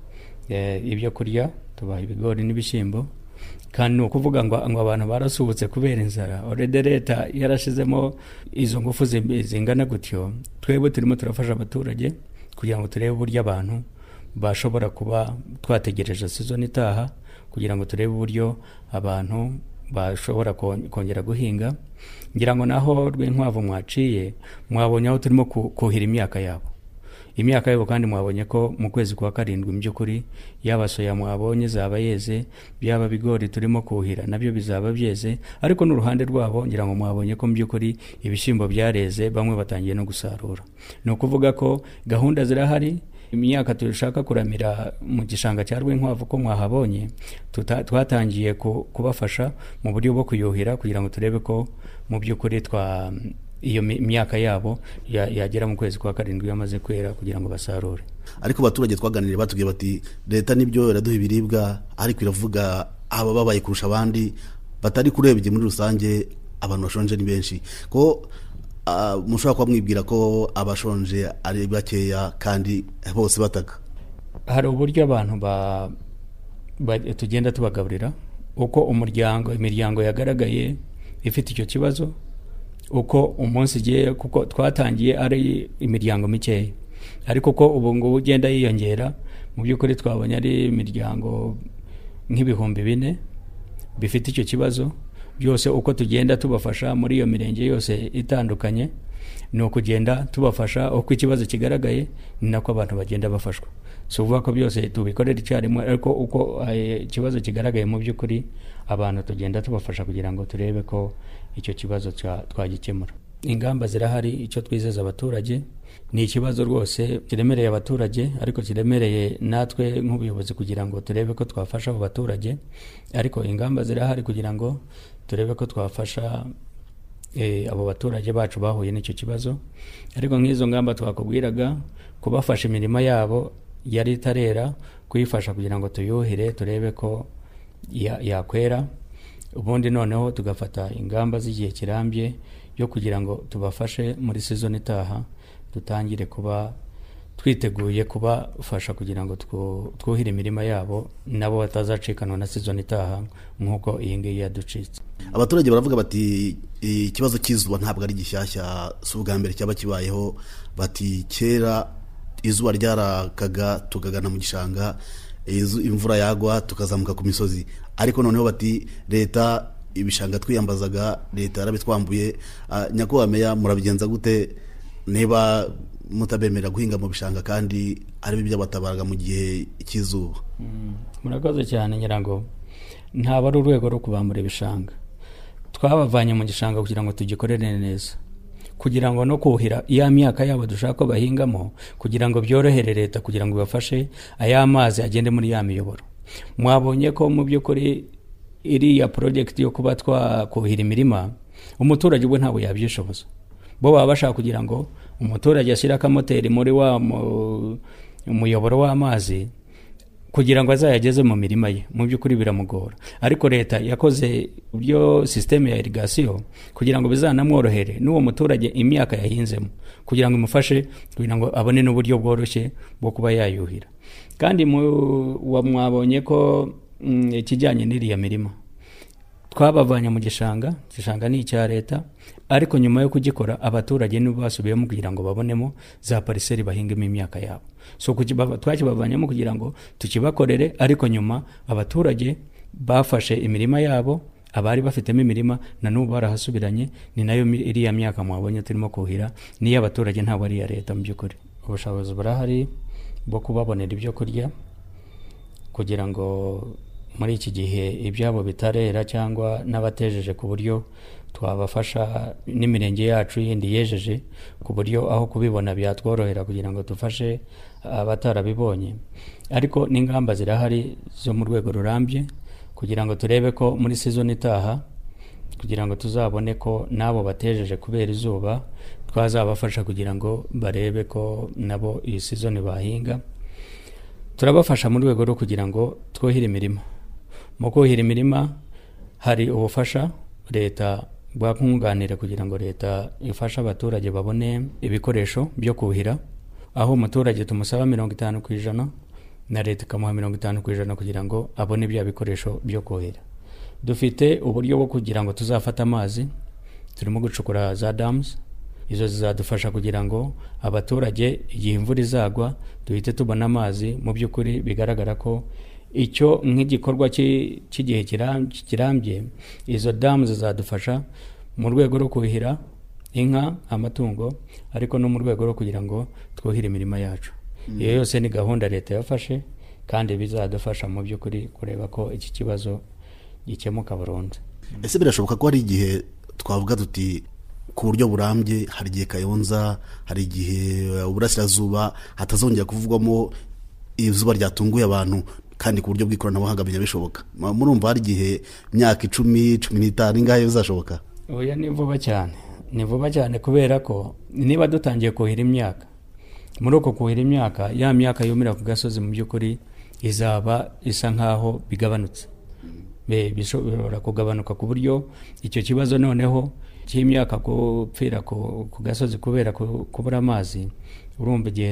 ibyo kurya, tubaha ibigori n'ibishyimbo, kandi ni ukuvuga ngo ngo abantu barasubutse kubera inzara. Already leta yarashizemo izo ngufu zingana gutyo, twebwe turimo turafasha abaturage kugira ngo turebe uburyo abantu bashobora kuba twategereje season itaha, kugira ngo turebe uburyo abantu bashobora kongera guhinga. ngira ngo naho rw'inkwavu mwaciye mwabonye aho turimo kuhira imyaka yabo imyaka yabo kandi mwabonye ko mu kwezi kwa karindwi mu by'ukuri yaba soya mwabonye zaba yeze, byaba bigori turimo kuhira nabyo bizaba byeze, ariko n'uruhande rwabo ngira ngo mwabonye ko mu by'ukuri ibishyimbo byareze, bamwe batangiye no gusarura. ni ukuvuga ko gahunda zirahari. Imyaka turashaka kuramira mu gishanga cya Rwinkwavu ko mwahabonye, twatangiye kubafasha mu buryo bwo kuyuhira kugira ngo turebe ko mu by'ukuri twa iyo myaka yabo yagera mu kwezi kwa karindwi yamaze kwera kugira ngo basarure. Ariko abaturage twaganiriye batubwiye bati leta nibyo iraduha ibiribwa, ariko iravuga aba babaye kurusha abandi, batari kurebye muri rusange abantu bashonje ni benshi, ko Uh, mushobora kuba mwibwira ko abashonje ari bakeya kandi bose bataka. Hari uburyo abantu ba, ba tugenda tubagaburira, uko umuryango imiryango yagaragaye ifite icyo kibazo, uko umunsi giye, kuko twatangiye ari imiryango mikeya, ariko ko ubu ngubu ugenda yiyongera, mu by'ukuri twabonye ari imiryango nk'ibihumbi bine bifite icyo kibazo. Byose uko tugenda tubafasha muri iyo mirenge yose itandukanye, ni ukugenda tubafasha uko ikibazo kigaragaye, ni nako abantu bagenda bafashwa. Si uvuga ko byose tubikorera icyarimwe, ariko uko ikibazo kigaragaye mu by'ukuri abantu tugenda tubafasha kugira ngo turebe ko icyo kibazo twagikemura. Ingamba zirahari. Icyo twizeza abaturage ni ikibazo rwose kiremereye abaturage, ariko kiremereye natwe nk'ubuyobozi kugira ngo turebe ko twafasha abo baturage, ariko ingamba zirahari kugira ngo turebe ko twafasha e, abo baturage bacu bahuye n'icyo kibazo. Ariko nk'izo ngamba twakubwiraga, kubafasha imirimo yabo yari itarera, kuyifasha kugira ngo tuyuhire turebe ko yakwera, ya ubundi noneho tugafata ingamba z'igihe kirambye yo kugira ngo tubafashe muri season itaha, dutangire kuba twiteguye kubafasha kugira ngo twuhire imirima yabo, nabo batazacikanwa na season itaha nk'uko iyi ngiyi yaducitse. Abaturage baravuga bati ikibazo cy'izuba ntabwo ari gishyashya, si ubwa mbere cyaba kibayeho. Bati kera izuba ryarakaga tukagana mu gishanga, imvura yagwa tukazamuka ku misozi, ariko noneho bati leta ibishanga twiyambazaga leta yarabitwambuye. Uh, nyakubahwa meya murabigenza gute niba mutabemera guhinga mu bishanga kandi ari byo batabaraga mu gihe cy'izuba. Murakoze cyane nyirango, ntaba ari urwego rwo kubambura ibishanga, twabavanye mu gishanga kugira ngo tugikorere neza, kugira ngo no kuhira iya myaka yabo dushaka bahingamo, kugira ngo byorohere leta kugira ngo bafashe aya mazi agende muri ya miyoboro. Mwabonye ko mu by'ukuri iri ya project yo kuba twakuhira imirima umuturage ubwo ntabwo yabyishoboza, bo baba bashaka kugira ngo umuturage ashyira akamoteri muri wa umuyoboro w'amazi kugira ngo azayageze mu mirima ye. Mu by'ukuri biramugora, ariko leta yakoze byo systeme ya irrigation kugira ngo bizanamworohere n'uwo muturage imyaka yahinzemo, kugira ngo imufashe kugira ngo abone n'uburyo bworoshye bwo kuba yayuhira. Kandi mwabonye ko ikijyanye n'iriya mirima twabavanye mu gishanga, gishanga ni icya leta, ariko nyuma yo kugikora abaturage nibo basubiyemo kugira ngo babonemo za parcelle bahingemo imyaka yabo. So twakibavanyemo kugira ngo tukibakorere, ariko nyuma abaturage bafashe imirima yabo, abari bafitemo imirima na n'ubu barahasubiranye. Ni nayo iriya myaka mwabonye turimo kuhira niyo abaturage, ntabwo ari iya leta. Mu by'ukuri ubushobozi burahari bwo kubabonera ibyo kurya, kugira ngo muri iki gihe ibyabo bitarera cyangwa n'abatejeje ku buryo twabafasha n'imirenge yacu yindi yejeje ku buryo aho kubibona byatworohera kugira ngo dufashe abatarabibonye. Ariko n'ingamba zirahari zo mu rwego rurambye kugira ngo turebe ko muri season itaha, kugira ngo tuzabone ko nabo batejeje kubera izuba twazabafasha kugira ngo barebe ko nabo iyi season bahinga. Turabafasha mu rwego rwo kugira ngo twohire imirima. Mu kuhira imirima hari ubufasha leta bwakunganira kugira ngo leta ifasha abaturage babone ibikoresho byo kuhira, aho umuturage tumusaba mirongo itanu ku ijana na leta ikamuha mirongo itanu ku ijana kugira ngo abone bya bikoresho byo kuhira. Dufite uburyo bwo kugira ngo tuzafata amazi, turimo gucukura za dams, izo zizadufasha kugira ngo abaturage igihe imvura izagwa duhite tubona amazi. Mu by'ukuri bigaragara ko icyo nk'igikorwa cy'igihe kirambye, izo damu zizadufasha mu rwego rwo kuhira inka, amatungo, ariko no mu rwego rwo kugira ngo twuhire imirima yacu. Iyo yose ni gahunda leta yafashe kandi bizadufasha mu by'ukuri kureba ko iki kibazo gikemuka burundu. Ese birashoboka ko hari igihe twavuga tuti ku buryo burambye, hari igihe Kayonza, hari igihe Uburasirazuba hatazongera kuvugwamo izuba ryatunguye abantu kandi ku buryo bw'ikoranabuhanga bijya bishoboka? Murumva hari igihe myaka icumi cumi n'itanu ingahe bizashoboka? Oya, ni vuba cyane, ni vuba cyane kubera ko niba dutangiye kuhira imyaka, muri uko kuhira imyaka ya myaka yumira ku gasozi mu by'ukuri izaba isa nkaho bigabanutse, be bishobora kugabanuka ku buryo icyo kibazo noneho cy'imyaka kupfira ku gasozi kubera kubura amazi, urumva igihe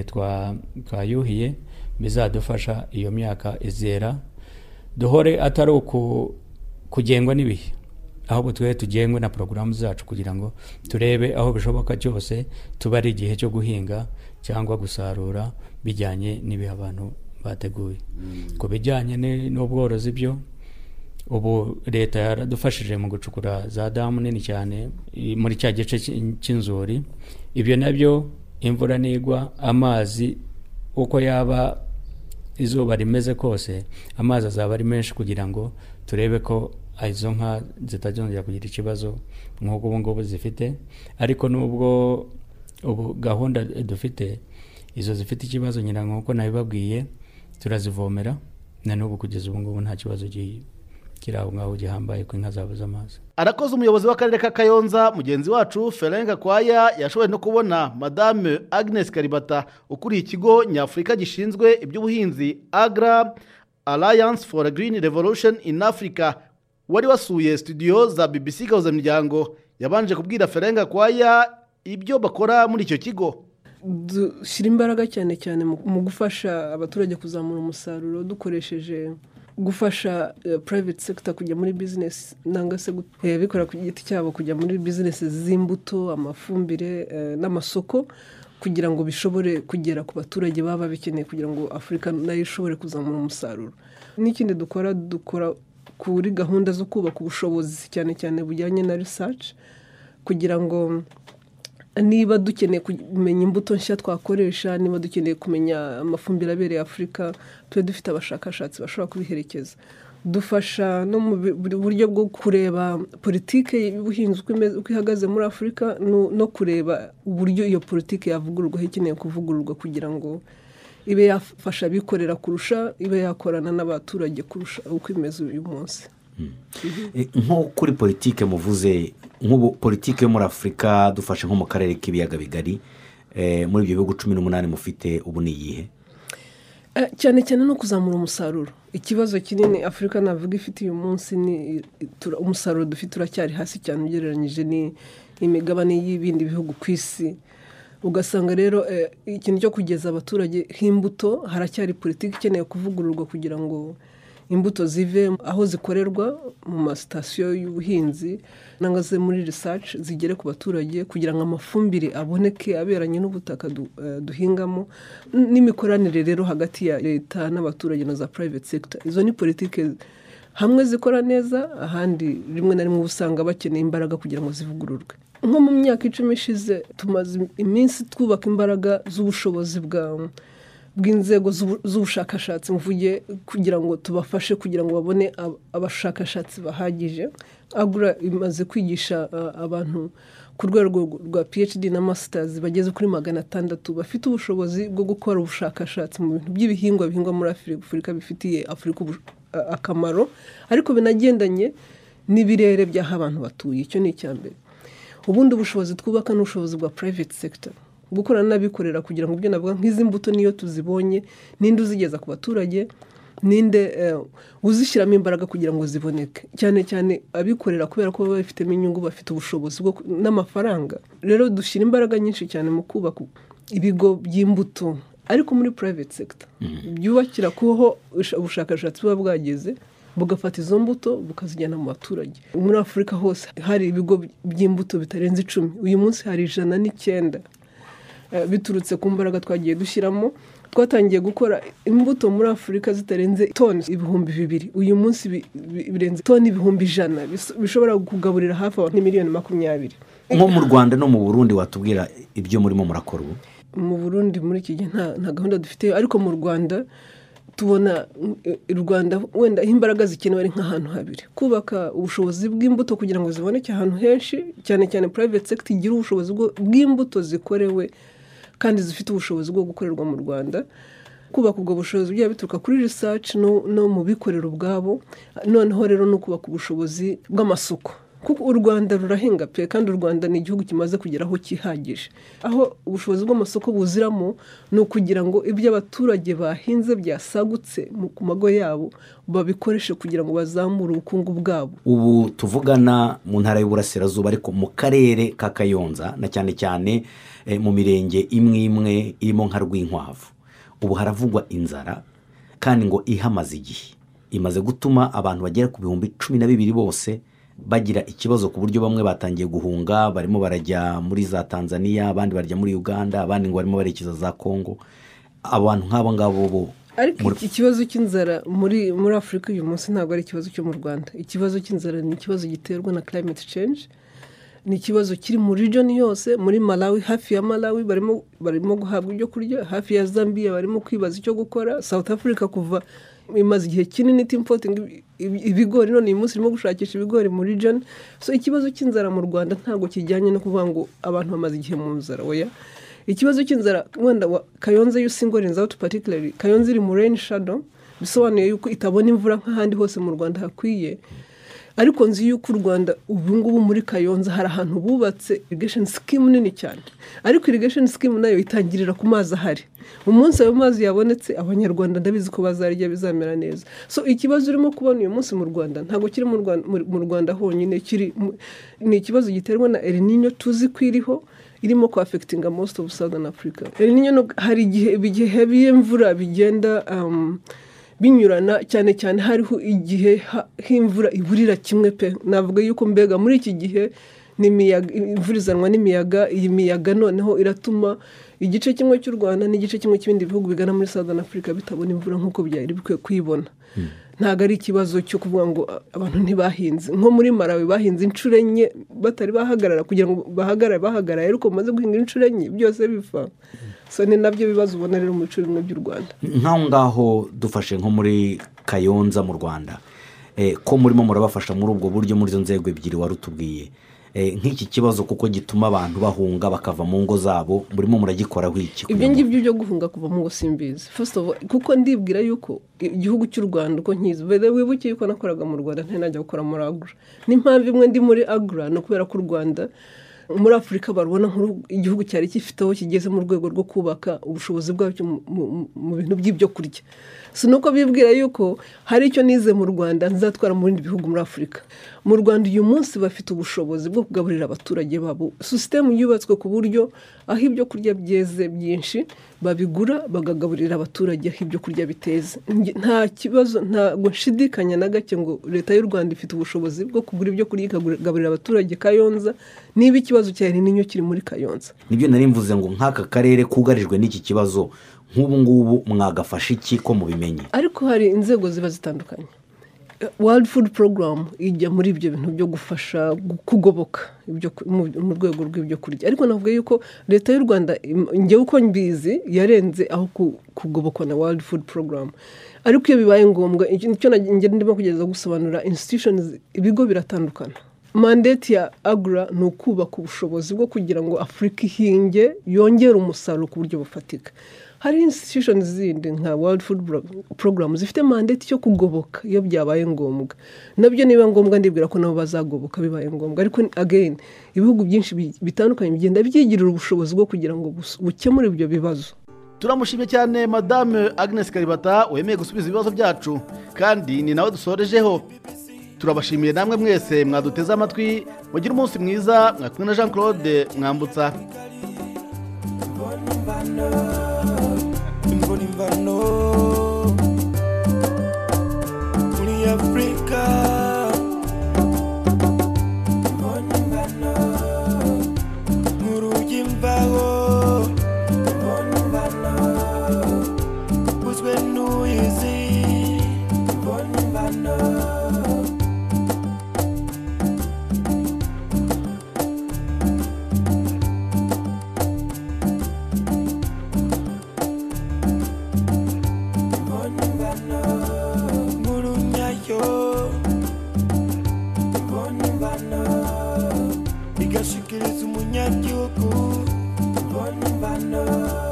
twayuhiye bizadufasha iyo myaka izera, duhore atari uku kugengwa n'ibihe, ahubwo twe tugengwe na porogaramu zacu kugira ngo turebe aho bishoboka cyose tuba ari igihe cyo guhinga cyangwa gusarura bijyanye n'ibihe abantu bateguye. Ku bijyanye n'ubworozi byo, ubu leta yaradufashije mu gucukura za damu nini cyane muri cya gice cy'inzuri. Ibyo nabyo imvura nigwa, amazi uko yaba izuba rimeze kose, amazi azaba ari menshi kugira ngo turebe ko izo nka zitajya kugira ikibazo nk'uko ubu ngubu zifite. Ariko nubwo ubu gahunda dufite, izo zifite ikibazo nyina nk'uko nabibabwiye turazivomera, na n'ubu kugeza ubu ngubu nta kibazo kiri aho ngaho gihambaye ko inka zabuze amazi. Arakoze umuyobozi w'akarere ka Kayonza mugenzi wacu Ferenga Kwaya yashoboye no kubona Madame Agnes Karibata ukuriye ikigo nyafurika gishinzwe iby'ubuhinzi Agra Alliance for a Green Revolution in Africa, wari wasuye studio za B B C Gahuza Miryango. Yabanje kubwira Ferenga Kwaya ibyo bakora muri icyo kigo. Dushyira imbaraga cyane cyane mu gufasha abaturage kuzamura umusaruro dukoresheje gufasha uh, private sector kujya muri business nanga se uh, bikora ku giti cyabo kujya muri business z'imbuto, amafumbire uh, n'amasoko kugira ngo bishobore kugera ku baturage baba bikeneye kugira ngo Afrika nayo ishobore kuzamura umusaruro. N'ikindi dukora dukora kuri gahunda zo kubaka ubushobozi cyane cyane bujyanye na research kugira ngo niba dukeneye kumenya imbuto nshya twakoresha, niba dukeneye kumenya amafumbire abereye Afurika, tube dufite abashakashatsi bashobora kubiherekeza. Dufasha no mu buryo bwo kureba politike y'ubuhinzi uko ihagaze muri Afurika, no kureba uburyo iyo politike yavugururwa, ikeneye kuvugururwa kugira ngo ibe yafasha abikorera kurusha, ibe yakorana n'abaturage kurusha uko imeze uyu munsi. Nko kuri politike muvuze, nk'ubu politike yo muri Afurika dufashe nko mu karere k'ibiyaga bigari, muri ibyo bihugu cumi n'umunani mufite ubu ni iyihe? Cyane cyane no kuzamura umusaruro. Ikibazo kinini Afurika navuga ifite uyu munsi ni umusaruro dufite uracyari hasi cyane ugereranyije ni imigabane y'ibindi bihugu ku isi. Ugasanga rero ikintu cyo kugeza abaturage nk'imbuto, haracyari politiki ikeneye kuvugururwa kugira ngo imbuto zive aho zikorerwa mu masitasiyo y'ubuhinzi nangwa se muri research zigere ku baturage kugira ngo amafumbire aboneke aberanye n'ubutaka duhingamo, n'imikoranire rero hagati ya leta n'abaturage na za private sector. Izo ni politiki hamwe zikora neza, ahandi rimwe na rimwe usanga bakeneye imbaraga kugira ngo zivugururwe. Nko mu myaka icumi ishize tumaze iminsi twubaka imbaraga z'ubushobozi bwa bw'inzego z'ubushakashatsi mvuge kugira ngo tubafashe kugira ngo babone abashakashatsi bahagije. Agura imaze kwigisha abantu ku rwego rwa PhD na masters bageze kuri magana atandatu bafite ubushobozi bwo gukora ubushakashatsi mu bintu by'ibihingwa bihingwa muri Afurika bifitiye Afurika akamaro, ariko binagendanye n'ibirere by'aho abantu batuye. Icyo ni icyambere. Ubundi ubushobozi twubaka n'ubushobozi bwa private sector, gukorana n'abikorera kugira ngo ibyo navuga nk'izi mbuto niyo tuzibonye, ninde uzigeza ku baturage, ninde uzishyiramo imbaraga kugira ngo ziboneke. Cyane cyane abikorera kubera ko baba bafitemo inyungu, bafite ubushobozi n'amafaranga. Rero dushyira imbaraga nyinshi cyane mu kubaka ibigo by'imbuto, ariko muri private sector byubakira kuho ubushakashatsi buba bwageze bugafata izo mbuto bukazijyana mu baturage. Muri Afurika hose hari ibigo by'imbuto bitarenze icumi, uyu munsi hari ijana n'icyenda. Biturutse ku mbaraga twagiye dushyiramo, twatangiye gukora imbuto muri Afurika zitarenze toni ibihumbi bibiri, uyu munsi birenze toni ibihumbi ijana, bishobora kugaburira hafi abantu miliyoni makumyabiri. Nko mu Rwanda no mu Burundi watubwira ibyo murimo murakora ubu? Mu Burundi muri iki gihe nta gahunda dufite, ariko mu Rwanda tubona u Rwanda wenda imbaraga zikenewe ari nk'ahantu habiri: kubaka ubushobozi bw'imbuto kugira ngo ziboneke ahantu henshi, cyane cyane private sector igira ubushobozi bw'imbuto zikorewe kandi zifite ubushobozi bwo gukorerwa mu Rwanda. Kubaka ubwo bushobozi bya bituruka kuri research no, no mu bikorera ubwabo. Noneho rero no kubaka ubushobozi bw'amasoko, kuko u Rwanda rurahinga pe, kandi u Rwanda ni igihugu kimaze kugeraho kihagije. Aho ubushobozi bw'amasoko buziramo no kugira ngo ibyo abaturage bahinze byasagutse ku mago yabo babikoreshe kugira ngo bazamure ubukungu bwabo. Ubu tuvugana mu ntara y'Uburasirazuba, ariko mu karere ka Kayonza na cyane cyane e, mu mirenge imwe imwe irimo nka Rwinkwavu, ubu haravugwa inzara kandi ngo ihamaze igihe, imaze gutuma abantu bagera ku bihumbi cumi na bibiri bose bagira ikibazo, ku buryo bamwe batangiye guhunga, barimo barajya muri za Tanzania, abandi barajya muri Uganda, abandi ngo barimo barekiza za Kongo. Abantu nk'abo ngabo bo, ariko iki kibazo cy'inzara muri muri Afurika uyu munsi ntabwo ari ikibazo cyo mu Rwanda. Ikibazo cy'inzara ni ikibazo giterwa na climate change, ni ikibazo kiri mu region yose. Muri Malawi, hafi ya Malawi barimo barimo guhabwa ibyo kurya, hafi ya Zambia barimo kwibaza icyo gukora, South Africa kuva imaze igihe kinini importing ibigori, none uyu munsi irimo gushakisha ibigori muri region. So ikibazo cy'inzara mu Rwanda ntabwo kijyanye no kuvuga ngo abantu bamaze igihe mu nzara, oya. Ikibazo cy'inzara wenda Kayonza you singles out particularly, Kayonza iri mu rain shadow, bisobanuye yuko itabona imvura nk'ahandi hose mu Rwanda hakwiye. Ariko nzi yuko u Rwanda ubu ngubu muri Kayonza hari ahantu bubatse irrigation scheme nini cyane, ariko irrigation scheme nayo itangirira ku mazi ahari. Umunsi ayo mazi yabonetse, Abanyarwanda ndabizi ko bazarya bizamera neza. So ikibazo urimo kubona uyu munsi mu Rwanda ntabwo kiri mu Rwanda mu Rwanda honyine, kiri ni ikibazo giterwa na El Niño tuzi kwiriho, irimo ko affecting most of Southern Africa. El Niño hari igihe bigihe by'imvura bigenda um, binyurana, cyane cyane hariho igihe h'imvura iburira kimwe pe. Navuga yuko mbega muri iki gihe n'imiyaga, imvurizanwa n'imiyaga, iyi miyaga noneho iratuma igice kimwe cy'u Rwanda n'igice kimwe cy'ibindi bihugu bigana muri Southern Africa bitabona imvura nk'uko byari bikwiye kuyibona. Hmm. ntabwo ari ikibazo cyo kuvuga ngo abantu ntibahinze. Nko muri Malawi bahinze inshuro enye batari bahagarara kugira ngo bahagarare bahagarare ariko bamaze guhinga inshuro enye byose bifa. So ni nabyo bibazo ubona rero mu bice bimwe by'u Rwanda. Nkaho ngaho dufashe nko muri Kayonza mu Rwanda eh, ko murimo murabafasha muri ubwo buryo muri zo nzego ebyiri warutubwiye eh, nk'iki kibazo kuko gituma abantu bahunga bakava mu ngo zabo murimo muragikoraho iki? Ibyo ngibyo byo guhunga kuva mu ngo simbizi. First of all kuko ndibwira yuko igihugu cy'u Rwanda uko nkizi bede wibuke yuko nakoraga mu Rwanda ntanajya gukora muri Agra. N'impamvu imwe ndi muri Agra no kubera ko u Rwanda muri Afurika barubona igihugu cyari gifiteho kigeze mu rwego rwo kubaka ubushobozi bwacyo mu bintu by'ibyo kurya. Sinuko bibwira yuko hari icyo nize mu Rwanda nzatwara mu bindi bihugu muri Afurika. Mu Rwanda uyu munsi bafite ubushobozi bwo kugaburira abaturage babo. System yubatswe ku buryo aho ibyo kurya byeze byinshi babigura bagagaburira abaturage aho ibyo kurya biteze. Nta kibazo ntago nshidikanya na gake ngo leta y'u Rwanda ifite ubushobozi bwo kugura ibyo kurya ikagaburira abaturage Kayonza niba ikibazo cyari ninyo kiri muri Kayonza. Nibyo nari mvuze ngo nk'aka karere kugarijwe n'iki kibazo nk'ubu ngubu mwagafasha iki ko mubimenye? Ariko hari inzego ziba zitandukanye. World Food Program ijya muri ibyo bintu byo gufasha kugoboka ibyo mu rwego rw'ibyo kurya. Ariko navuga yuko leta y'u Rwanda ngewe uko mbizi yarenze aho kugobokwa na World Food Program. Ariko iyo bibaye ngombwa icyo ngiye ndimo kugeza gusobanura institutions ibigo biratandukana. Mandate ya Agra ni ukubaka ubushobozi bwo kugira ngo Afurika ihinge yongere umusaruro ku buryo bufatika. Hari institutions zindi nka World Food Program zifite mandate cyo kugoboka iyo byabaye ngombwa. Nabyo niba ngombwa ndibwira ko nabo bazagoboka bibaye ngombwa. Ariko again ibihugu byinshi bitandukanye bigenda byigirira ubushobozi bwo kugira ngo bukemure ibyo bibazo. Turamushimye cyane Madame Agnes Kalibata wemeye gusubiza ibibazo byacu kandi ni nawe dusorejeho. Turabashimiye namwe mwese mwaduteze amatwi. Mugira umunsi mwiza. Mwakumwe na Jean Claude Mwambutsa. Mbonimvano muri Afrika mbonimvano murugimbaho mbonimvano uzwe nuyizi mbonimvano igashikiriza umunyagihugu mbonimvano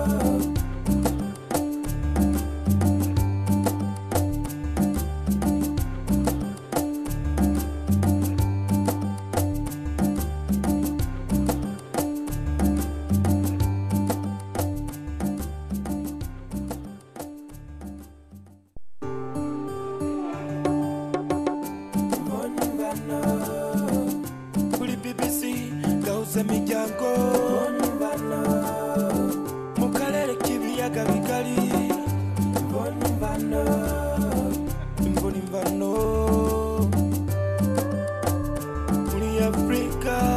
imiryango mu karere k'ibiyaga bigari mbonimvano mbonimvano muri Afrika.